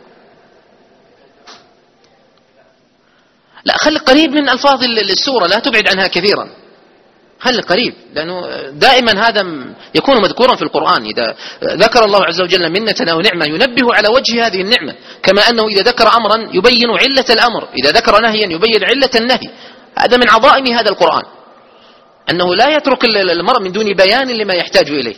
لا، خلي قريب من ألفاظ السورة، لا تبعد عنها كثيرا، خلي قريب، لأنه دائما هذا يكون مذكورا في القرآن. إذا ذكر الله عز وجل منة أو نعمة ينبه على وجه هذه النعمة، كما أنه إذا ذكر أمرا يبين علة الأمر، إذا ذكر نهيا يبين علة النهي. هذا من عظائم هذا القرآن، أنه لا يترك المرء من دون بيان لما يحتاج إليه.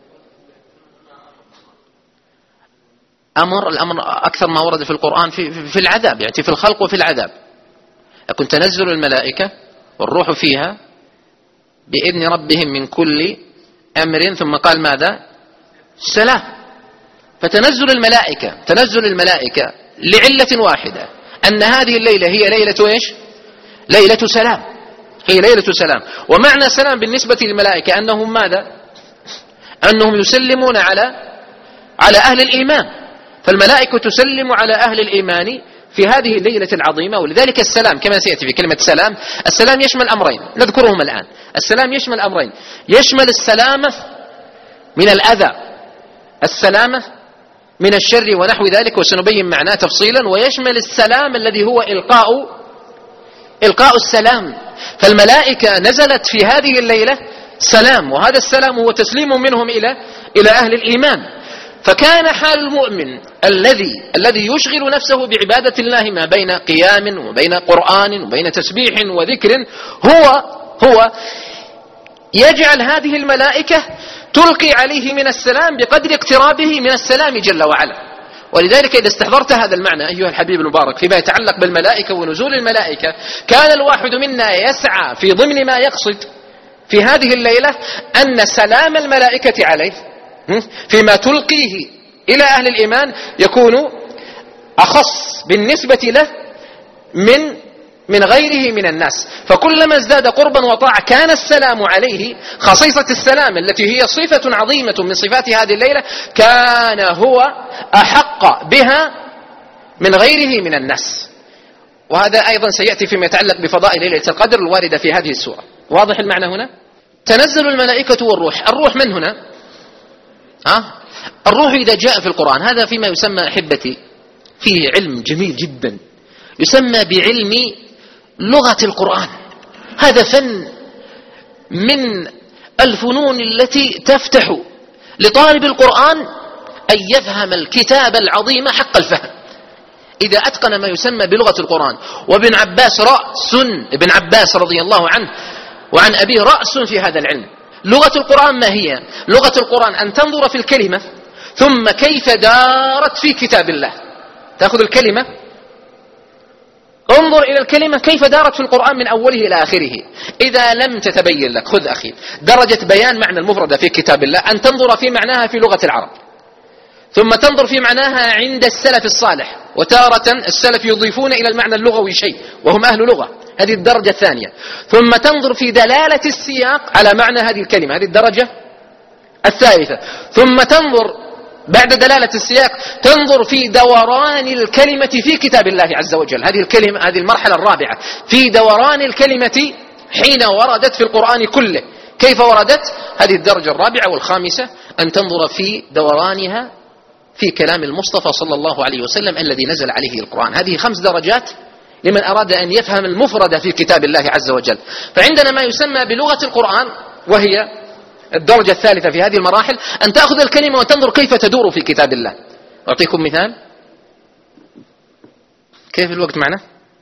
الأمر أكثر ما ورد في القرآن في العذاب، يعني في الخلق وفي العذاب. يكون تنزل الملائكة والروح فيها بإذن ربهم من كل أمر، ثم قال ماذا؟ سلام. فتنزل الملائكة لعلة واحدة، أن هذه الليلة هي ليلة إيش؟ ليلة سلام، هي ليلة سلام. ومعنى سلام بالنسبة للملائكة أنهم ماذا؟ أنهم يسلمون على أهل الإيمان، فالملائكة تسلم على أهل الإيمان في هذه الليلة العظيمة. ولذلك السلام كما سيأتي في كلمة سلام، السلام يشمل أمرين نذكرهم الآن. السلام يشمل أمرين، يشمل السلامة من الأذى، السلامة من الشر ونحو ذلك، وسنبين معناه تفصيلا. ويشمل السلام الذي هو إلقاء السلام. فالملائكة نزلت في هذه الليلة سلام، وهذا السلام هو تسليم منهم إلى أهل الإيمان. فكان حال المؤمن الذي يشغل نفسه بعبادة الله ما بين قيام وبين قرآن وبين تسبيح وذكر هو يجعل هذه الملائكة تلقي عليه من السلام بقدر اقترابه من السلام جل وعلا. ولذلك إذا استحضرت هذا المعنى أيها الحبيب المبارك فيما يتعلق بالملائكة ونزول الملائكة، كان الواحد منا يسعى في ضمن ما يقصد في هذه الليلة أن سلام الملائكة عليه فيما تلقيه إلى أهل الإيمان يكون أخص بالنسبة له من غيره من الناس. فكلما ازداد قربا وطاعة كان السلام عليه، خصيصة السلام التي هي صفة عظيمة من صفات هذه الليلة، كان هو أحق بها من غيره من الناس. وهذا أيضا سيأتي فيما يتعلق بفضائل ليلة القدر الواردة في هذه السورة. واضح المعنى هنا؟ تنزل الملائكة والروح. الروح من هنا؟ الروح إذا جاء في القرآن هذا فيما يسمى أحبتي فيه علم جميل جدا يسمى بعلم لغة القرآن. هذا فن من الفنون التي تفتح لطالب القرآن أن يفهم الكتاب العظيم حق الفهم إذا أتقن ما يسمى بلغة القرآن. وابن عباس ابن عباس رضي الله عنه وعن أبي رأس في هذا العلم. لغة القرآن ما هي؟ لغة القرآن أن تنظر في الكلمة ثم كيف دارت في كتاب الله. تأخذ الكلمة، انظر إلى الكلمة كيف دارت في القرآن من أوله إلى آخره. إذا لم تتبين لك، خذ أخي درجة بيان معنى المفردة في كتاب الله، أن تنظر في معناها في لغة العرب، ثم تنظر في معناها عند السلف الصالح. وتارة السلف يضيفون إلى المعنى اللغوي شيء وهم أهل لغة، هذه الدرجة الثانية. ثم تنظر في دلالة السياق على معنى هذه الكلمة، هذه الدرجة الثالثة. ثم تنظر بعد دلالة السياق تنظر في دوران الكلمة في كتاب الله عز وجل. هذه المرحلة الرابعة في دوران الكلمة حين وردت في القرآن كله، كيف وردت؟ هذه الدرجة الرابعة. والخامسة أن تنظر في دورانها في كلام المصطفى صلى الله عليه وسلم الذي نزل عليه القرآن. هذه 5 درجات لمن أراد أن يفهم المفردة في كتاب الله عز وجل. فعندنا ما يسمى بلغة القرآن، وهي الدرجة الثالثة في هذه المراحل، أن تأخذ الكلمة وتنظر كيف تدور في كتاب الله. أعطيكم مثال. كيف الوقت معنا؟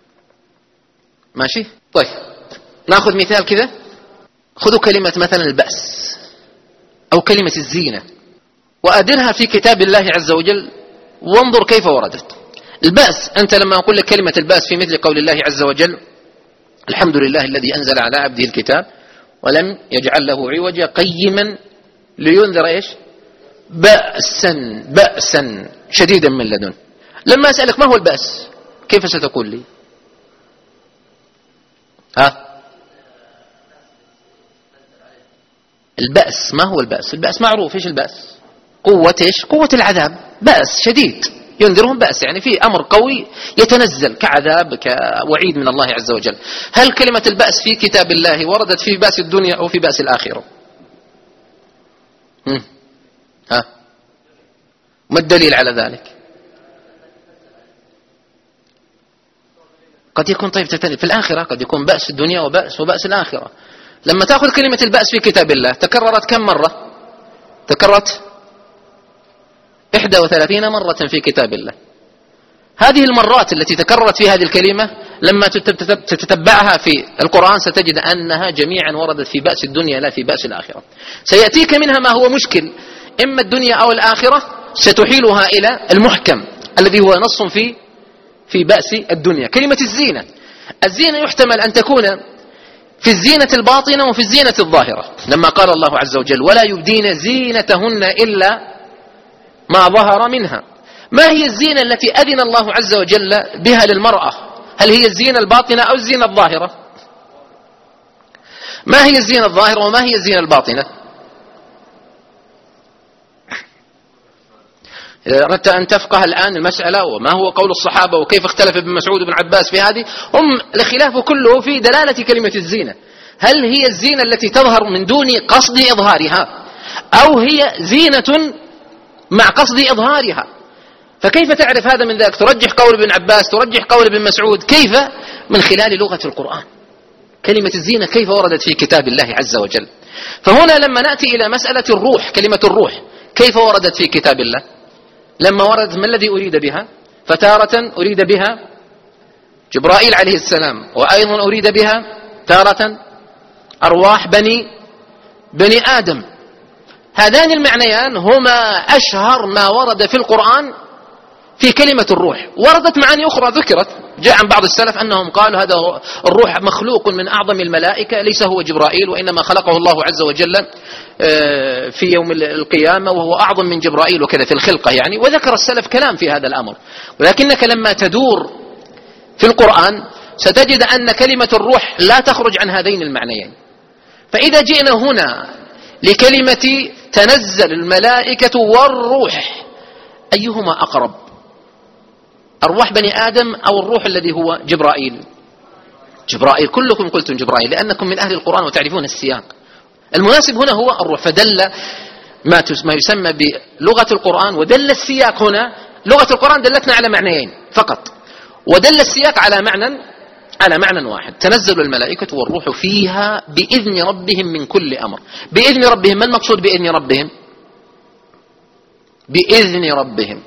ماشي؟ طيب نأخذ مثال كذا. خذوا كلمة مثلا البأس أو كلمة الزينة وأدرها في كتاب الله عز وجل وانظر كيف وردت. البأس، أنت لما أقول لك كلمة البأس في مثل قول الله عز وجل الحمد لله الذي أنزل على عبده الكتاب ولم يجعل له عوجا قيما لينذر إيش؟ بأسا شديدا من لدن. لما أسألك ما هو البأس كيف ستقول لي؟ البأس ما هو البأس؟ البأس معروف. إيش البأس؟ قوة إيش؟ قوة العذاب. بأس شديد ينذرهم، بأس يعني في أمر قوي يتنزل كعذاب كوعيد من الله عز وجل. هل كلمة البأس في كتاب الله وردت في بأس الدنيا أو في بأس الآخرة؟ ما الدليل على ذلك؟ قد يكون طيب في الآخرة قد يكون بأس الدنيا وبأس الآخرة. لما تأخذ كلمة البأس في كتاب الله تكررت كم مرة؟ تكررت 31 مرة في كتاب الله. هذه المرات التي تكررت في هذه الكلمة لما تتتبعها في القرآن ستجد أنها جميعا وردت في بأس الدنيا لا في بأس الآخرة. سيأتيك منها ما هو مشكل، إما الدنيا أو الآخرة ستحيلها إلى المحكم الذي هو نص في بأس الدنيا. كلمة الزينة يحتمل أن تكون في الزينة الباطنة وفي الزينة الظاهرة، لما قال الله عز وجل ولا يبدين زينتهن إلا ما ظهر منها. ما هي الزينة التي أذن الله عز وجل بها للمرأة؟ هل هي الزينة الباطنة أو الزينة الظاهرة؟ ما هي الزينة الظاهرة وما هي الزينة الباطنة؟ إذا أردت أن تفقه الآن المسألة وما هو قول الصحابة وكيف اختلف ابن مسعود وابن عباس في هذه، الخلاف كله في دلالة كلمة الزينة. هل هي الزينة التي تظهر من دون قصد إظهارها أو هي زينة مع قصد إظهارها؟ فكيف تعرف هذا من ذاك؟ ترجح قول ابن عباس، ترجح قول ابن مسعود، كيف؟ من خلال لغة القرآن. كلمة الزينة كيف وردت في كتاب الله عز وجل. فهنا لما نأتي إلى مسألة الروح، كلمة الروح كيف وردت في كتاب الله؟ لما وردت ما الذي أريد بها؟ فتارة أريد بها جبرائيل عليه السلام، وأيضا أريد بها تارة أرواح بني آدم. هذان المعنيان هما أشهر ما ورد في القرآن في كلمة الروح. وردت معاني أخرى ذكرت، جاء عن بعض السلف أنهم قالوا هذا الروح مخلوق من أعظم الملائكة، ليس هو جبرائيل، وإنما خلقه الله عز وجل في يوم القيامة وهو أعظم من جبرائيل وكذا في الخلقة يعني. وذكر السلف كلام في هذا الأمر، ولكنك لما تدور في القرآن ستجد أن كلمة الروح لا تخرج عن هذين المعنيين. فإذا جئنا هنا لكلمة تنزل الملائكة والروح، أيهما أقرب؟ أرواح بني آدم أو الروح الذي هو جبرائيل؟ جبرائيل. كلكم قلتم جبرائيل لأنكم من أهل القرآن وتعرفون السياق. المناسب هنا هو الروح. فدل ما يسمى بلغة القرآن، ودل السياق هنا. لغة القرآن دلتنا على معنيين فقط، ودل السياق على معنى واحد: تنزل الملائكة والروح فيها بإذن ربهم من كل أمر. بإذن ربهم، ما المقصود بإذن ربهم؟ بإذن ربهم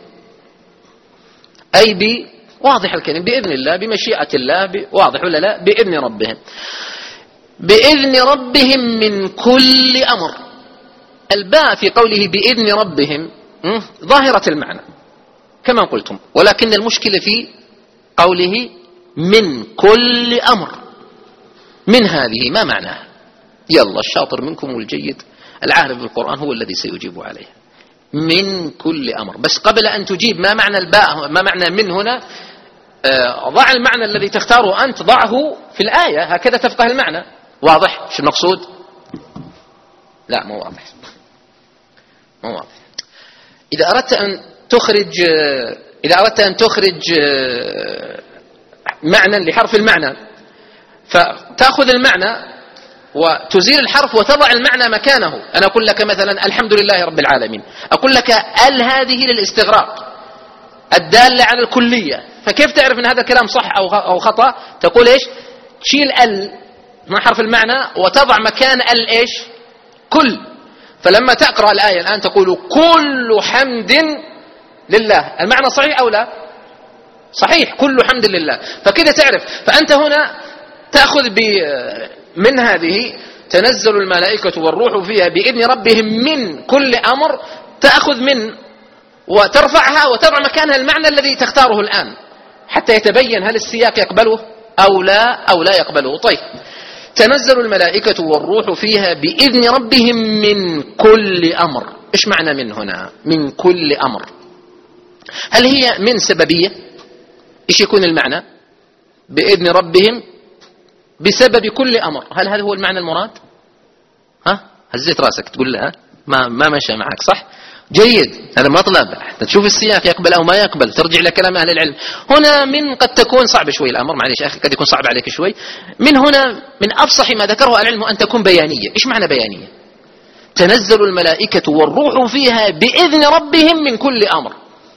أي واضح الكلمة، بإذن الله، بمشيئة الله، واضح ولا لا؟ بإذن ربهم، بإذن ربهم من كل أمر. الباء في قوله بإذن ربهم ظاهرة المعنى كما قلتم، ولكن المشكلة في قوله من كل أمر. من هذه ما معناها؟ يلا الشاطر منكم والجيد العارف بالقرآن هو الذي سيجيب عليه. من كل أمر. بس قبل أن تجيب ما معنى الباء، ما معنى من هنا، ضع المعنى الذي تختاره أنت، ضعه في الآية، هكذا تفقه المعنى. واضح شو المقصود؟ لا مو واضح. إذا أردت أن تخرج معنى لحرف المعنى، فتأخذ المعنى وتزيل الحرف وتضع المعنى مكانه. أنا أقول لك مثلا الحمد لله رب العالمين، أقول لك ال هذه للاستغراق الدالة على الكلية. فكيف تعرف أن هذا الكلام صح أو خطأ؟ تقول إيش؟ تشيل ال مع حرف المعنى وتضع مكان ال إيش؟ كل. فلما تقرأ الآية الآن تقول كل حمد لله، المعنى صحيح أو لا؟ صحيح، كل حمد لله. فكذا تعرف. فأنت هنا تأخذ من هذه تنزل الملائكة والروح فيها بإذن ربهم من كل أمر، تأخذ من وترفعها وتضع مكانها المعنى الذي تختاره الآن حتى يتبين هل السياق يقبله أو لا يقبله. طيب، تنزل الملائكة والروح فيها بإذن ربهم من كل أمر. إيش معنى من هنا؟ من كل أمر. هل هي من سببية؟ إيش يكون المعنى؟ بإذن ربهم بسبب كل أمر. هل هذا هو المعنى المراد؟ هزيت راسك تقول لا، ما مشى معك، صح؟ جيد، هذا مطلب. تشوف السياق يقبل أو ما يقبل، ترجع لكلام أهل العلم. هنا من قد تكون صعب شوي الأمر، معليش أخي قد يكون صعب عليك شوي. من هنا من أفصح ما ذكره العلم أن تكون بيانية. إيش معنى بيانية؟ تنزل الملائكة والروح فيها بإذن ربهم من كل أمر.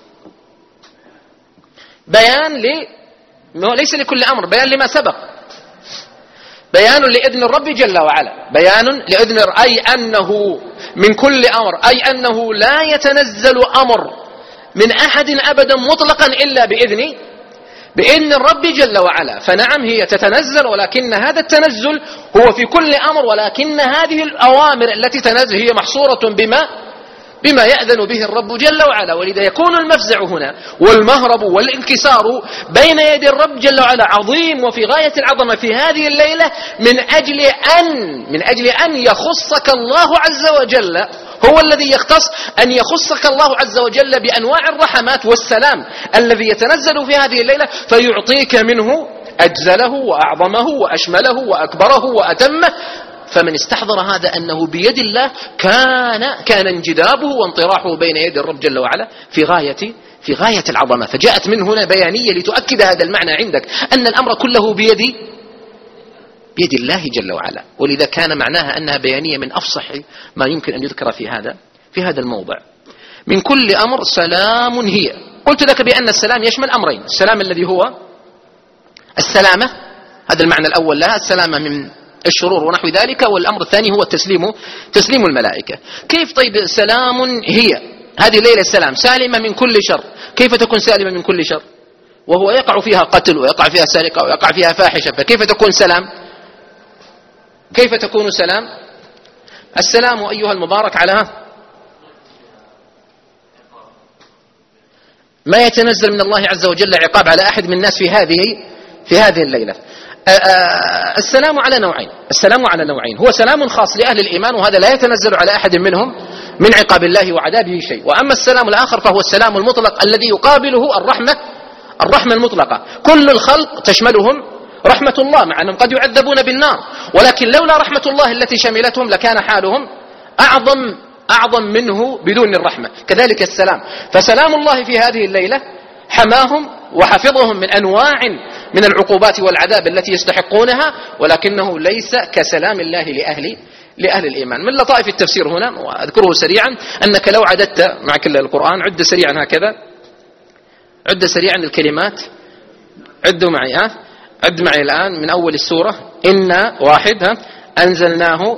بيان ليس لكل أمر، بيان لما سبق. بيان لإذن الرب جل وعلا، بيان لإذن، أي أنه من كل أمر، أي أنه لا يتنزل أمر من أحد أبدا مطلقا إلا بإذن الرب جل وعلا. فنعم هي تتنزل، ولكن هذا التنزل هو في كل أمر، ولكن هذه الأوامر التي تنزل هي محصورة بما يأذن به الرب جل وعلا. ولذا يكون المفزع هنا والمهرب والانكسار بين يدي الرب جل وعلا عظيم وفي غاية العظمة في هذه الليلة، من أجل أن يخصك الله عز وجل، هو الذي يختص أن يخصك الله عز وجل بأنواع الرحمات والسلام الذي يتنزل في هذه الليلة، فيعطيك منه أجزله وأعظمه وأشمله وأكبره وأتمه. فمن استحضر هذا أنه بيد الله كان انجذابه وانطراحه بين يد الرب جل وعلا في غاية العظمة. فجاءت من هنا بيانية لتؤكد هذا المعنى عندك، أن الأمر كله بيد الله جل وعلا. ولذا كان معناها أنها بيانية من أفصح ما يمكن أن يذكر في هذا الموضع. من كل أمر سلام هي. قلت لك بأن السلام يشمل أمرين: السلام الذي هو السلامة، هذا المعنى الأول لها، السلامة من الشرور ونحو ذلك. والأمر الثاني هو تسليم الملائكة. كيف طيب سلام هي هذه الليلة السلام سالمة من كل شر؟ كيف تكون سالمة من كل شر وهو يقع فيها قتل ويقع فيها سرقة ويقع فيها فاحشة؟ فكيف تكون سلام؟ كيف تكون سلام؟ السلام أيها المبارك على ما يتنزل من الله عز وجل عقاب على أحد من الناس في هذه الليلة. السلام على نوعين. هو سلام خاص لأهل الإيمان، وهذا لا يتنزل على أحد منهم من عقاب الله وعذابه شيء. وأما السلام الآخر فهو السلام المطلق الذي يقابله الرحمة المطلقة. كل الخلق تشملهم رحمة الله، مع أنهم قد يعذبون بالنار، ولكن لولا رحمة الله التي شملتهم لكان حالهم أعظم منه بدون الرحمة. كذلك السلام، فسلام الله في هذه الليلة حماهم وحفظهم من أنواع من العقوبات والعذاب التي يستحقونها، ولكنه ليس كسلام الله لأهل الإيمان. من لطائف التفسير هنا وأذكره سريعا أنك لو عددت مع كل القرآن، عد سريعا هكذا، عد سريعا الكلمات، عدوا معي عد معي الآن من أول السورة. إنا واحد أنزلناه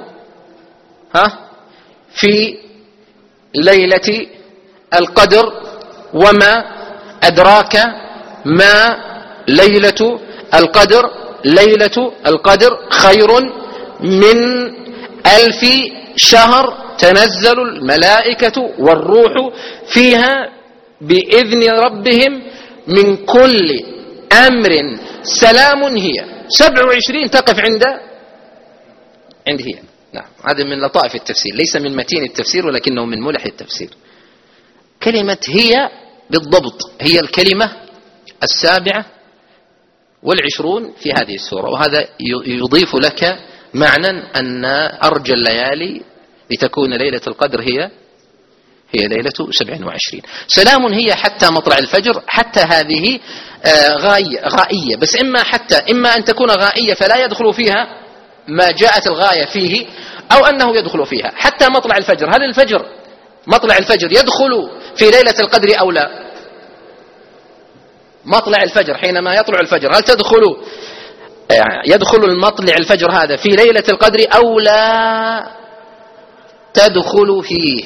في ليلة القدر وما أدراك ما ليلة القدر. ليلة القدر خير من 1000 شهر تنزل الملائكة والروح فيها بإذن ربهم من كل أمر سلام هي. 27 تقف عند هي. نعم، هذا من لطائف التفسير، ليس من متين التفسير ولكنه من ملح التفسير. كلمة هي بالضبط هي الكلمة 27 في هذه السورة، وهذا يضيف لك معنى أن أرجى الليالي لتكون ليلة القدر هي ليلة 27. سلام هي حتى مطلع الفجر. حتى هذه غائية، بس إما أن تكون غائية فلا يدخل فيها ما جاءت الغاية فيه، أو أنه يدخل فيها حتى مطلع الفجر. هل مطلع الفجر يدخل في ليلة القدر أو لا؟ مطلع الفجر حينما يطلع الفجر هل يدخل المطلع الفجر هذا في ليلة القدر أو لا تدخل فيه؟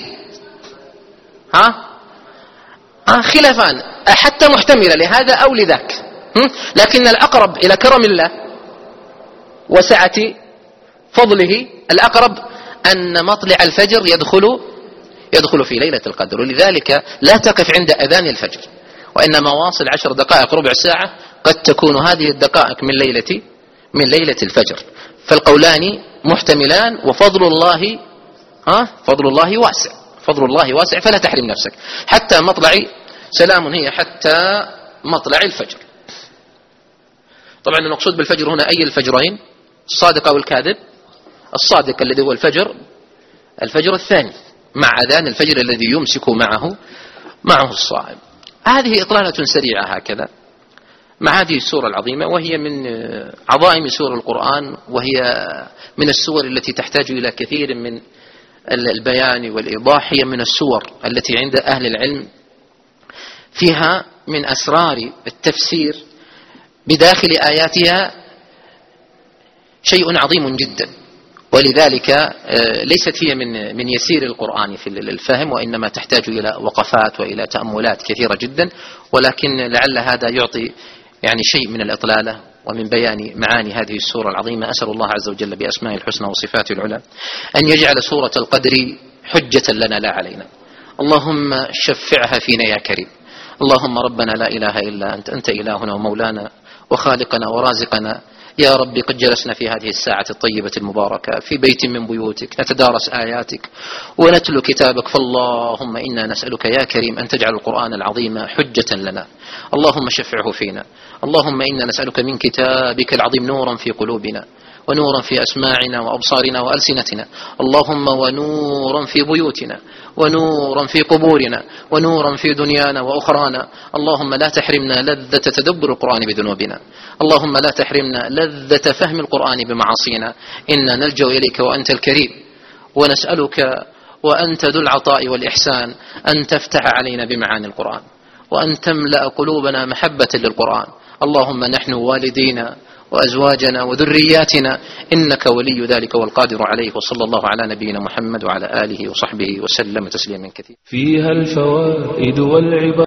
خلافان، حتى محتملة لهذا أو لذاك، لكن الأقرب إلى كرم الله وسعة فضله الأقرب أن مطلع الفجر يدخل في ليلة القدر. ولذلك لا تقف عند أذان الفجر، وإنما واصل 10 دقائق ربع ساعة قد تكون هذه الدقائق من ليلة الفجر. فالقولان محتملان، وفضل الله واسع فلا تحرم نفسك. حتى مطلع سلام هي حتى مطلع الفجر. طبعا المقصود بالفجر هنا أي الفجرين، الصادق أو الكاذب؟ الصادق الذي هو الفجر الثاني مع أذان الفجر الذي يمسك معه الصائم. هذه إطلالة سريعة هكذا مع هذه السورة العظيمة، وهي من عظائم سور القرآن، وهي من السور التي تحتاج إلى كثير من البيان والإيضاح. هي من السور التي عند أهل العلم فيها من أسرار التفسير بداخل آياتها شيء عظيم جدا، ولذلك ليست هي من يسير القرآن في الفهم، وإنما تحتاج إلى وقفات وإلى تأملات كثيرة جدا. ولكن لعل هذا يعطي شيء من الإطلالة ومن بيان معاني هذه السورة العظيمة. أسأل الله عز وجل بأسماء الحسنى وصفاته العلى أن يجعل سورة القدر حجة لنا لا علينا. اللهم شفعها فينا يا كريم. اللهم ربنا لا إله إلا أنت إلهنا ومولانا وخالقنا ورازقنا. يا رب قد جلسنا في هذه الساعة الطيبة المباركة في بيت من بيوتك نتدارس آياتك ونتلو كتابك، فاللهم إنا نسألك يا كريم أن تجعل القرآن العظيم حجة لنا. اللهم شفعه فينا. اللهم إنا نسألك من كتابك العظيم نورا في قلوبنا ونورا في أسماعنا وأبصارنا وألسنتنا. اللهم ونورا في بيوتنا ونورا في قبورنا ونورا في دنيانا وأخرانا. اللهم لا تحرمنا لذة تدبر القرآن بذنوبنا. اللهم لا تحرمنا لذة فهم القرآن بمعاصينا. إنا نلجأ إليك وأنت الكريم، ونسألك وأنت ذو العطاء والإحسان أن تفتح علينا بمعاني القرآن، وأن تملأ قلوبنا محبة للقرآن. اللهم نحن والدينا وأزواجنا وذرياتنا، إنك ولي ذلك والقادر عليه. وصلى الله على نبينا محمد وعلى آله وصحبه وسلم تسليما كثيرا. فيها الفوائد والعباد.